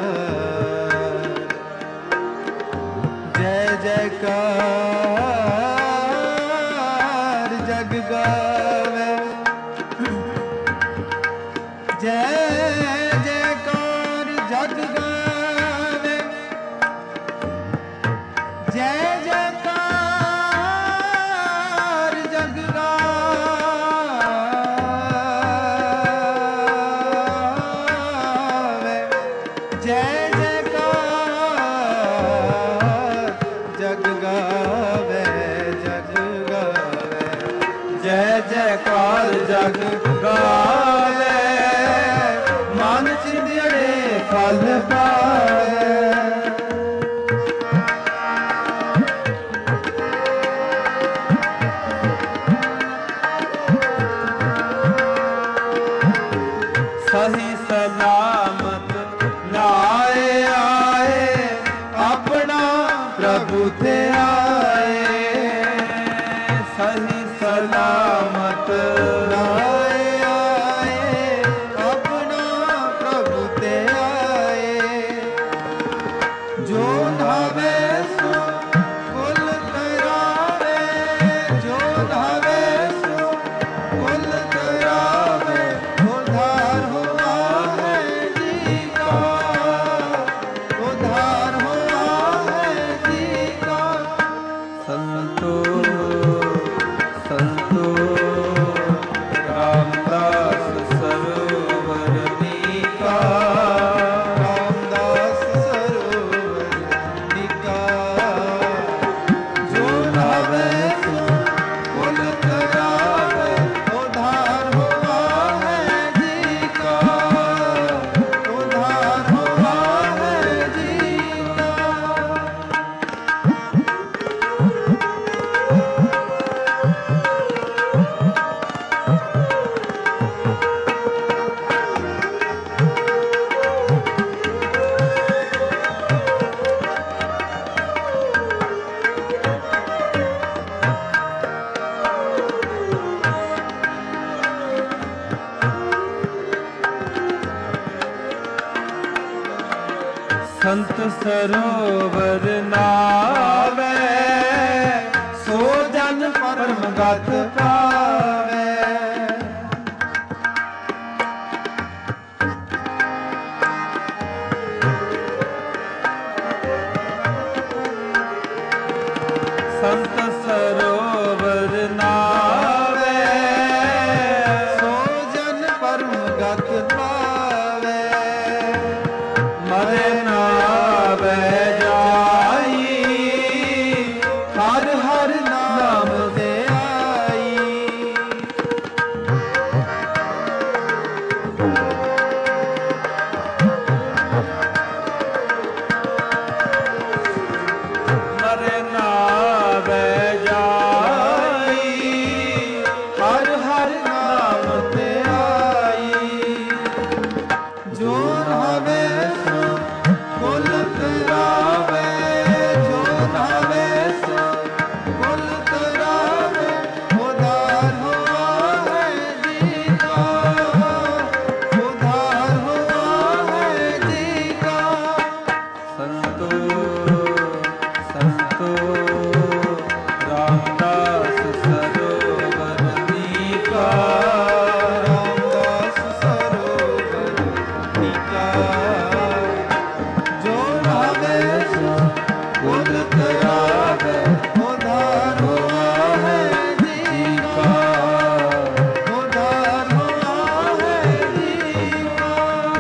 ਜੈ ਜੈਕਾਰ ਜਗ ਗਾਵੇ। ਜੈ ਜੈਕਾਰ ਜਗ ਗਾਵੇ, ਜੈ ਜੈਕਾਰ ਜਗ ਗਾਵੇ। ਜੈ ਜੈਕਾਰ ਜਗ ਗਾਵੇ, ਜਗ ਗਾਵੇ। ਜੈ ਜੈਕਾਰ ਜਗ ਗਾਵੇ, ਮਨ ਚਿੰਦੜੇ ਫਲ ਪਾਵੇ। ਸਹੀ ਸਲਾਮਤ ਨਾਏ ਆਏ, ਆਪਣਾ ਪ੍ਰਭੂ ਤੇ ਆਏ। ਸਹੀ ਸਲਾਮਤ ਨਾਏ ਆਏ, ਆਪਣਾ ਪ੍ਰਭੂ ਤੇ ਆਏ। ਜੋ ਨਹਾਵੇ ਸੋ ਕੁਲ ਤਰਾਵੇ, ਜੋ ਨਹਾਵੇ ਸੋ ਕੁਲ ਤਰਾਵੇ। ਉਧਾਰ ਹੁਆ ਹੈ ਜੀ ਕਾ, ਉਧਾਰ ਹੁਆ ਹੈ ਜੀ ਕਾ। ਸੰਤੋ ਸੰਤੋ ਰਾਮਦਾਸ ਸਰੋਵਰ ਨੀਕਾ, ਰਾਮਦਾਸ ਸਰੋਵਰ ਨੀਕਾ। ਜੋ ਨਹਾਵੇ ਸੋ ਕੁਲ ਤਰਾਵੇ, ਉਧਾਰ ਹੁਆ ਹੈ ਜੀ ਕਾ, ਉਧਾਰ ਹੁਆ ਹੈ ਜੀ ਕਾ। ਸੰਤ ਸਰੋਵਰ ਨਾਵੇ, ਸੋ ਜਨ ਪਰਮ ਗਤ ਪਾਵੇ। ਸੰਤ ਸਰੋਵਰ ਨਾਵੇ, ਸੋ ਜਨ ਪਰਮ ਗਤ ਪਾਵੇ। ਮਰੇ ਨਾਵੇ ਜਾਈ, ਹਰ ਹਰ ਨਾਮ ਤੇ ਆਈ। ਮਰੇ ਨਾਵੇ ਜਾਈ, ਹਰ ਹਰ ਨਾਮ ਤੇ ਆਈ। ਜੋ ਨਾਵੇ ਸੋ ਕੁਲ ਤਰਾਵੇ, ਜੋ ਨਾਵੇ ਸੋ ਕੁਲ ਤਰਾਵੇ। ਉਧਾਰ ਹੋਆ ਹੈ ਜੀ ਕਾ, ਉਧਾਰ ਹੋਆ ਹੈ ਜੀ ਕਾ। ਸੰਤੋ ਸੰਤੋ ਰਾਮਦਾਸ ਸਰੋਵਰ ਨੀਕਾ, ਰਾਮਦਾਸ ਸਰੋਵਰ ਨੀਕਾ। ਜੋ ਨਾਵੇ ਸੋ ਕੁਲ ਤਰਾਵੇ, ਉਧਾਰ ਹੋਆ ਹੈ ਜੀ ਕਾ, ਉਧਾਰ ਹੋਆ ਹੈ ਜੀ ਕਾ।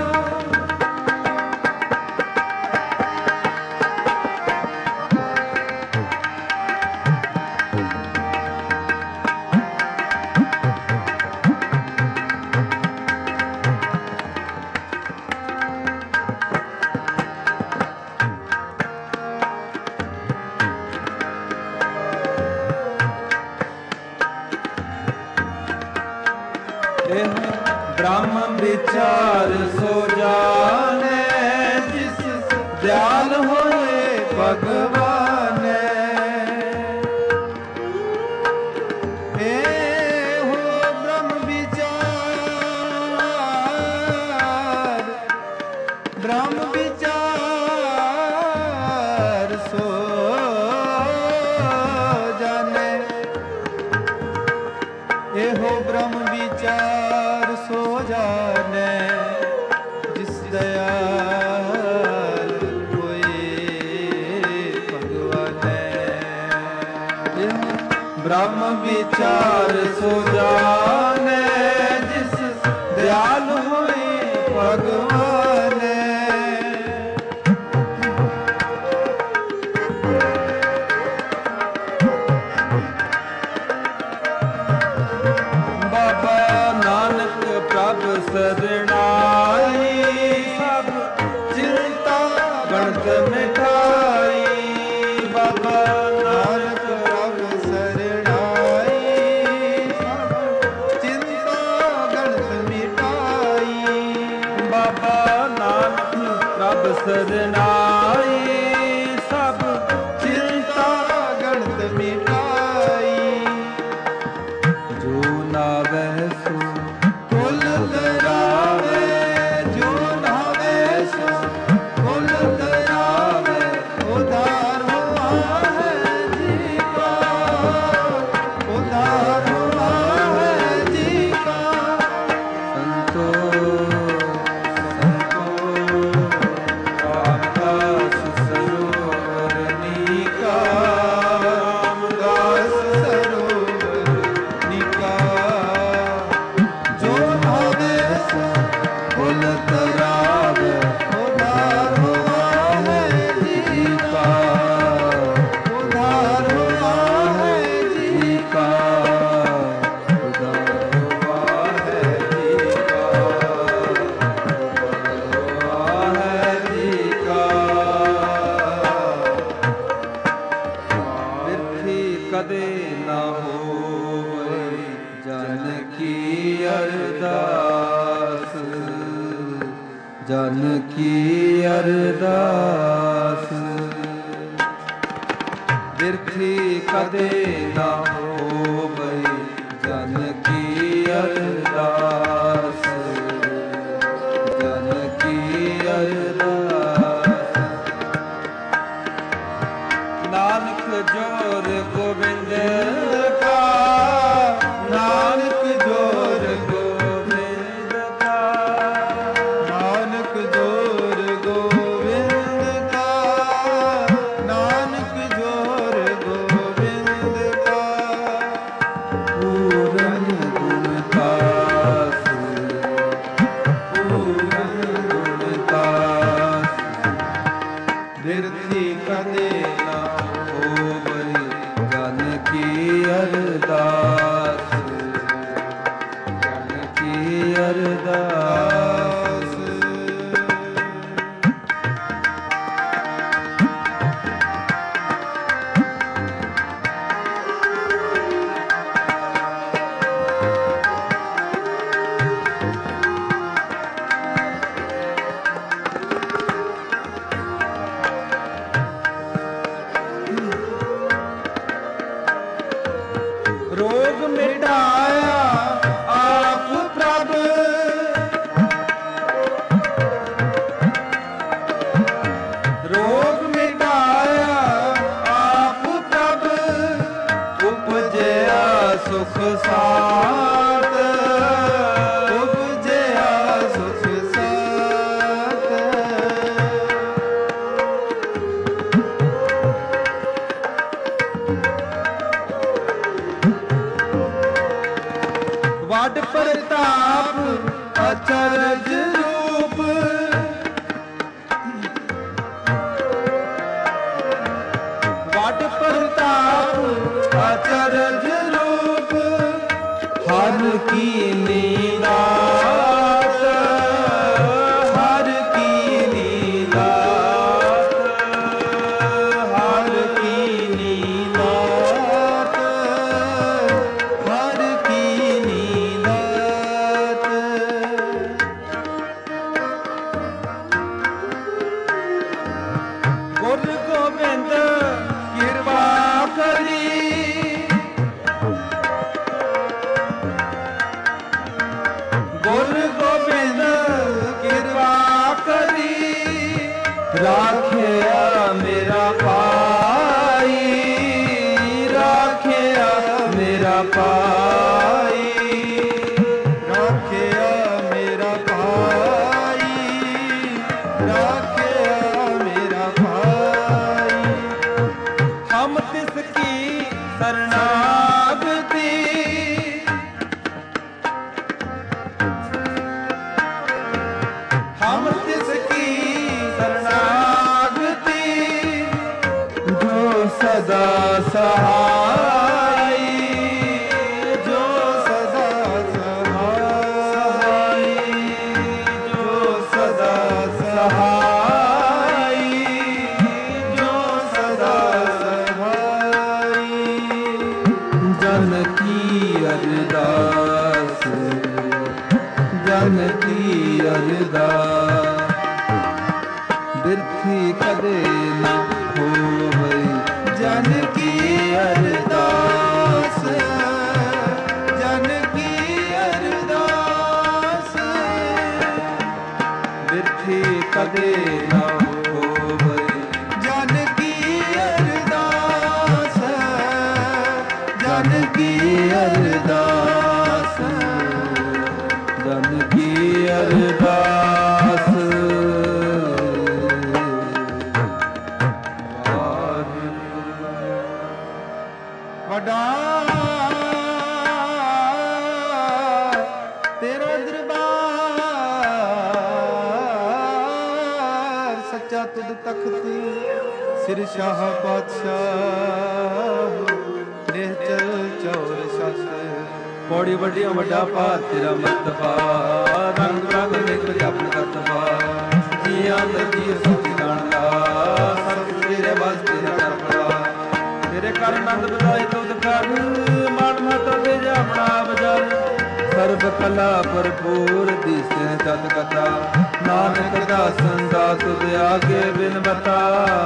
ਇਹ ਬ੍ਰਹਮ ਵਿਚਾਰ ਸੋ ਜਾਣੇ, ਜਿਸ ਦਿਆਲ ਹੋਏ ਭਗਵਾਨ। ਇਹੋ ਬ੍ਰਹਮ ਵਿਚਾਰ, ਬ੍ਰਹਮ ਵਿਚਾਰ ਸੋ ਜਾਣੇ। ਇਹੋ ਬ੍ਰਹਮ ਵਿਚਾਰ ਸੋ ਜਾਣੇ, ਜਿਸ ਦਇਆਲ ਹੋਏ ਭਗਵਾਨ। ਬ੍ਰਹਮ ਵਿਚਾਰ ਸੋ ਜਾਣੇ, ਜਿਸ ਦਿਆਲ ਹੋਏ ਭਗਵਾਨ। ਬਾਬਾ ਨਾਨਕ ਪ੍ਰਭ ਸਰਣਾਈ, ਸਭ ਚਿੰਤਾ ਗਣਤ ਮਿਟਾਈ। ਬਾਬਾ ਨਾਨਕ ਪ੍ਰਭ ਸਰਣਾਈ, ਸਭ ਚਿੰਤਾ ਗਣਤ ਮਿਟਾਈ। ਬਾਬਾ ਨਾਨਕ ਪ੍ਰਭ ਸਰਣਾਈ, ਸਭ ਚਿੰਤਾ ਗਣਤ ਮਿਟਾਈ। ਜੋ ਨਾਵੈ ਸੋ ਕੁਲ ਤਰਾਵੇ, ਜੋ ਨਾਵੇ ਸੋ ਕੁਲ ਤਰਾਵੇ। ਉਧਾਰ ਹੋਆ ਹੈ ਜੀ ਕਾ, ਉਧਾਰ ਹੋਆ ਹੈ ਜੀ ਕਾ। ਸੰਤੋ ਸੰਤੋ ਰਾਮਦਾਸ ਸਰੋਵਰ ਨੀਕਾ, ਰਾਮਦਾਸ ਸਰੋਵਰ ਨੀਕਾ। ਜੋ ਨਾਵੇ ਸੋ ਕੁਲ ਤਰਾਵੇ, ਉਧਾਰ ਹੋਆ ਹੈ ਜੀ ਕਾ, ਉਧਾਰ ਹੋਆ ਹੈ ਜੀ ਕਾ। ਉਧਾਰ ਹੋਆ ਹੈ ਜੀ ਕਾ, ਉਧਾਰ ਹੋਆ ਹੈ ਜੀ ਕਾ। ਬਿਰਥੀ ਕਦੇ ਨਾ ਹੋਵੇ ਜਨ ਕੀ ਅਰਦਾਸ, ਜਨ ਕੀ ਅਰਦਾਸ। ਬਿਰਥੀ ਕਦੇ ਨਾ ਹੋਵੇ ਜਨ ਕੀ ਅਰਦਾਸ, ਜਨ ਕੀ ਅਰਦਾਸ। ਨਾਨਕ ਜੋਰ ਗੋਬਿੰਦ ਕਾ, ਨਾਨਕ ਜੋਰ ਗੋਬਿੰਦ ਕਾ। ਨਾਨਕ ਜੋਰ ਗੋਬਿੰਦ ਕਾ, ਨਾਨਕ ਜੋਰ ਗੋਬਿੰਦ ਕੀ ਅਰਦਾਸ, ਜਨ ਕੀ ਅਰਦਾਸ। ਰੋਗ ਮਿਟਾਇਆ ਆਪ ਪ੍ਰਭ, ਰੋਗ ਮਿਟਾਇਆ ਆਪ ਪ੍ਰਭ, ਉਪਜਿਆ ਸੁਖ ਸਾਤ, ਉਪਜਿਆ ਸੁਖ ਸਾਤ। ਵੱਡ ਪ੍ਰਤਾਪ ਅਚਰਜ ਰੂਪ, ਵੱਡ ਪ੍ਰਤਾਪ ਅਚਰਜ ਰੂਪ, ਹਰ ਕੀ ਨੀਦਾਤ, ਹਰ ਕੀ ਨੀਦਾਤ, ਹਰ ਕੀ ਨੀਦਾਤ, ਹਰ ਕੀ ਨੀਦਾਤ। ਗੁਰ ਗੋਬਿੰਦ ਕਿਰਪਾ ਕਰੀ, ਗੁਰ ਗੋਬਿੰਦ ਕਿਰਪਾ ਕਰੀ, ਰਾਖਿਆ ਮੇਰਾ ਭਾਈ, ਰਾਖਿਆ ਮੇਰਾ ਭਾਈ, ਰਾਖਿਆ ਮੇਰਾ ਭਾਈ, ਰਾਖਿਆ ਮੇਰਾ ਭਾਈ। ਹਮ ਤਿਸ ਕੀ ਸਰਨਾਗਤੀ, ਹਮ ਤਿਸ ਕੀ ਸਰਨਾਗਤੀ, ਜੋ ਸਦਾ ਸਹਾਈ, ਜੋ ਸਦਾ ਸਹਾਈ, ਜੋ ਸਦਾ ਸਹਾਈ, ਜੋ ਸਦਾ ਸਹਾਈ। ਜਨ ਕੀ ਅਰਦਾਸ, ਜਨ ਕੀ ਅਰਦਾਸ, ਬਿਰਥੀ ਕਦੇ ਨਾ ਹੋਵੇ। ਜਨ ਕੀ ਅਰਦਾਸ, ਜਨ ਕੀ ਅਰਦਾਸ, ਬਿਰਥੀ ਕਦੇ ਨਾ ਹੋਵੇ। ਜਨ ਕੀ ਅਰਦਾਸ, ਜਨ ਕੀ ਅਰਦਾਸ, ਜਨ ਕੀ ਅਰਦਾਸ। ਵੱਡਾ ਤੇਰਾ ਦਰਬਾਰ, ਸੱਚਾ ਤੁਧ ਤਖਤੀ, ਸਿਰ ਸ਼ਾਹ ਪਾਤਸ਼ਾਹ, ਨਿਹਚਲ ਚੌਰ ਸੱਸ। ਬੜੀ ਵੱਡੀਆਂ ਵੱਡਾ ਭਾਰ ਤੇਰਾ ਮਰਤਬਾ, ਰੰਗ ਰੰਗ ਨਿਕਲ ਆਪਣਾ ਕਰਤਬਾ। ਜੀਆਂ ਦਾ ਜੀ ਸੱਚ ਜਾਣਦਾ, ਸਤ ਤੇਰੇ ਬਸ ਤੇਰਾ ਕਰਪੜਾ। ਤੇਰੇ ਕਰ ਆਨੰਦ ਵਧਾਏ ਤੁਧ ਕਰ, ਮਨ ਮਤ ਤੇ ਆਪਣਾ ਬਜਰ। ਸਰਬ ਕਲਾ ਭਰਪੂਰ ਦਿਸੇ ਤਤ ਕਥਾ, ਨਾਨਕ ਦਾਸਨ ਦਾ ਤੁਧ ਆਗੇ ਬਿਨ ਬਤਾ।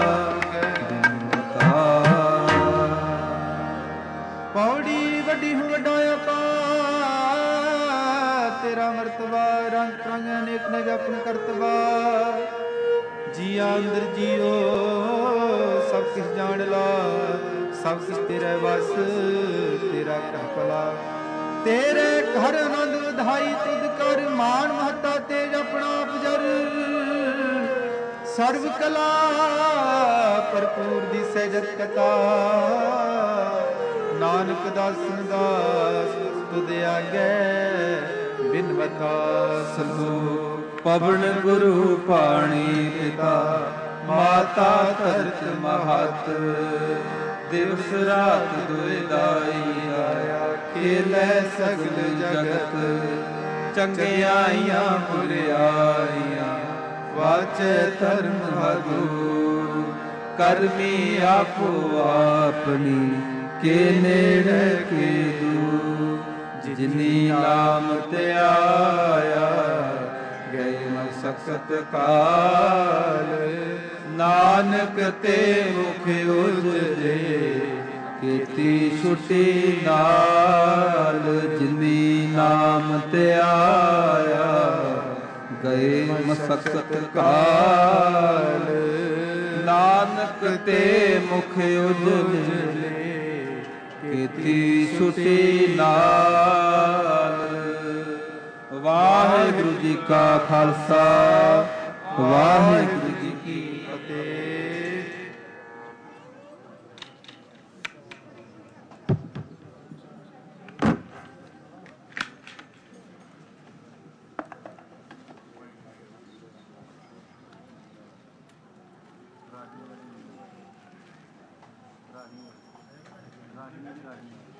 ਪੌੜੀ ਵੱਡੀ ਹੋ ਵਡਾਇਆ ਪਾ, ਤੇਰਾ ਮਰਤਬਾ ਰੰਗ ਰੰਗ ਅਨੇਕ ਨੇ ਜਪਨ ਕਰਤਬਾ। ਜੀਆ ਅੰਦਰ ਜੀਓ ਸਭ ਕੁਛ ਜਾਣ ਲਾ, ਸਭ ਕੁਛ ਤੇਰਾ ਵਸ, ਤੇਰਾ ਘਰ ਭਲਾ। ਤੇਰੇ ਘਰ ਆਨੰਦ ਵਧਾਈ ਤੁਧ ਕਰ, ਮਾਨ ਮਹਤਾ ਤੇਜ ਆਪਣਾ ਬਜਰ। ਸਰਬ ਕਲਾ ਭਰਪੂਰ ਦੀ ਸਹਿਜਤ ਕਥਾ, ਨਾਨਕ ਦਾਸਨ ਦਾਸ ਤੁਧ ਆਗੇ ਬਿਨ ਬਤਾ। ਸਲੋਕ ਪਵਨ ਗੁਰੂ ਪਾਣੀ ਪਿਤਾ, ਮਾਤਾ ਧਰਤ ਮਹਤ। ਦਿਵਸ ਰਾਤ ਦੁਇਦਾਈ ਆਇਆ, ਖੇਲੇ ਸਗਲ ਜਗਤ ਚੰਗਿਆਈਆਂ ਬੁਰਿਆਈਆਂ, ਵਾਚੇ ਧਰਮ ਹਦੂ ਕਰਮੀ ਆਪੋ ਆਪਣੀ, ਕੇ ਨੇੜੇ ਕੇ ਦੂ ਜਿਨੀ ਨਾਮ ਤੇ ਆਇਆ, ਗਏ ਮਸਕਤ ਕਾਲ ਨਾਨਕ ਤੇ ਮੁਖ ਉਜਲੇ, ਕੀਤੀ ਛੁਟੀ ਨਾਲ ਜਿਨੀ ਨਾਮ ਤੇ ਆਇਆ, ਗਏ ਮਸਕਤ ਕਾਲ ਨਾਨਕ ਤੇ ਮੁਖ ਉਜਲੇ, ਕੀਤੀ ਛੁਟੀ ਨਾਲ। ਵਾਹਿਗੁਰੂ ਜੀ ਕਾ ਖਾਲਸਾ, ਵਾਹਿਗੁਰੂ ਜੀ ਕੀ ਫਤਿਹ। ਰਾਣੀ ਰਾਣੀ ਰਾਣੀ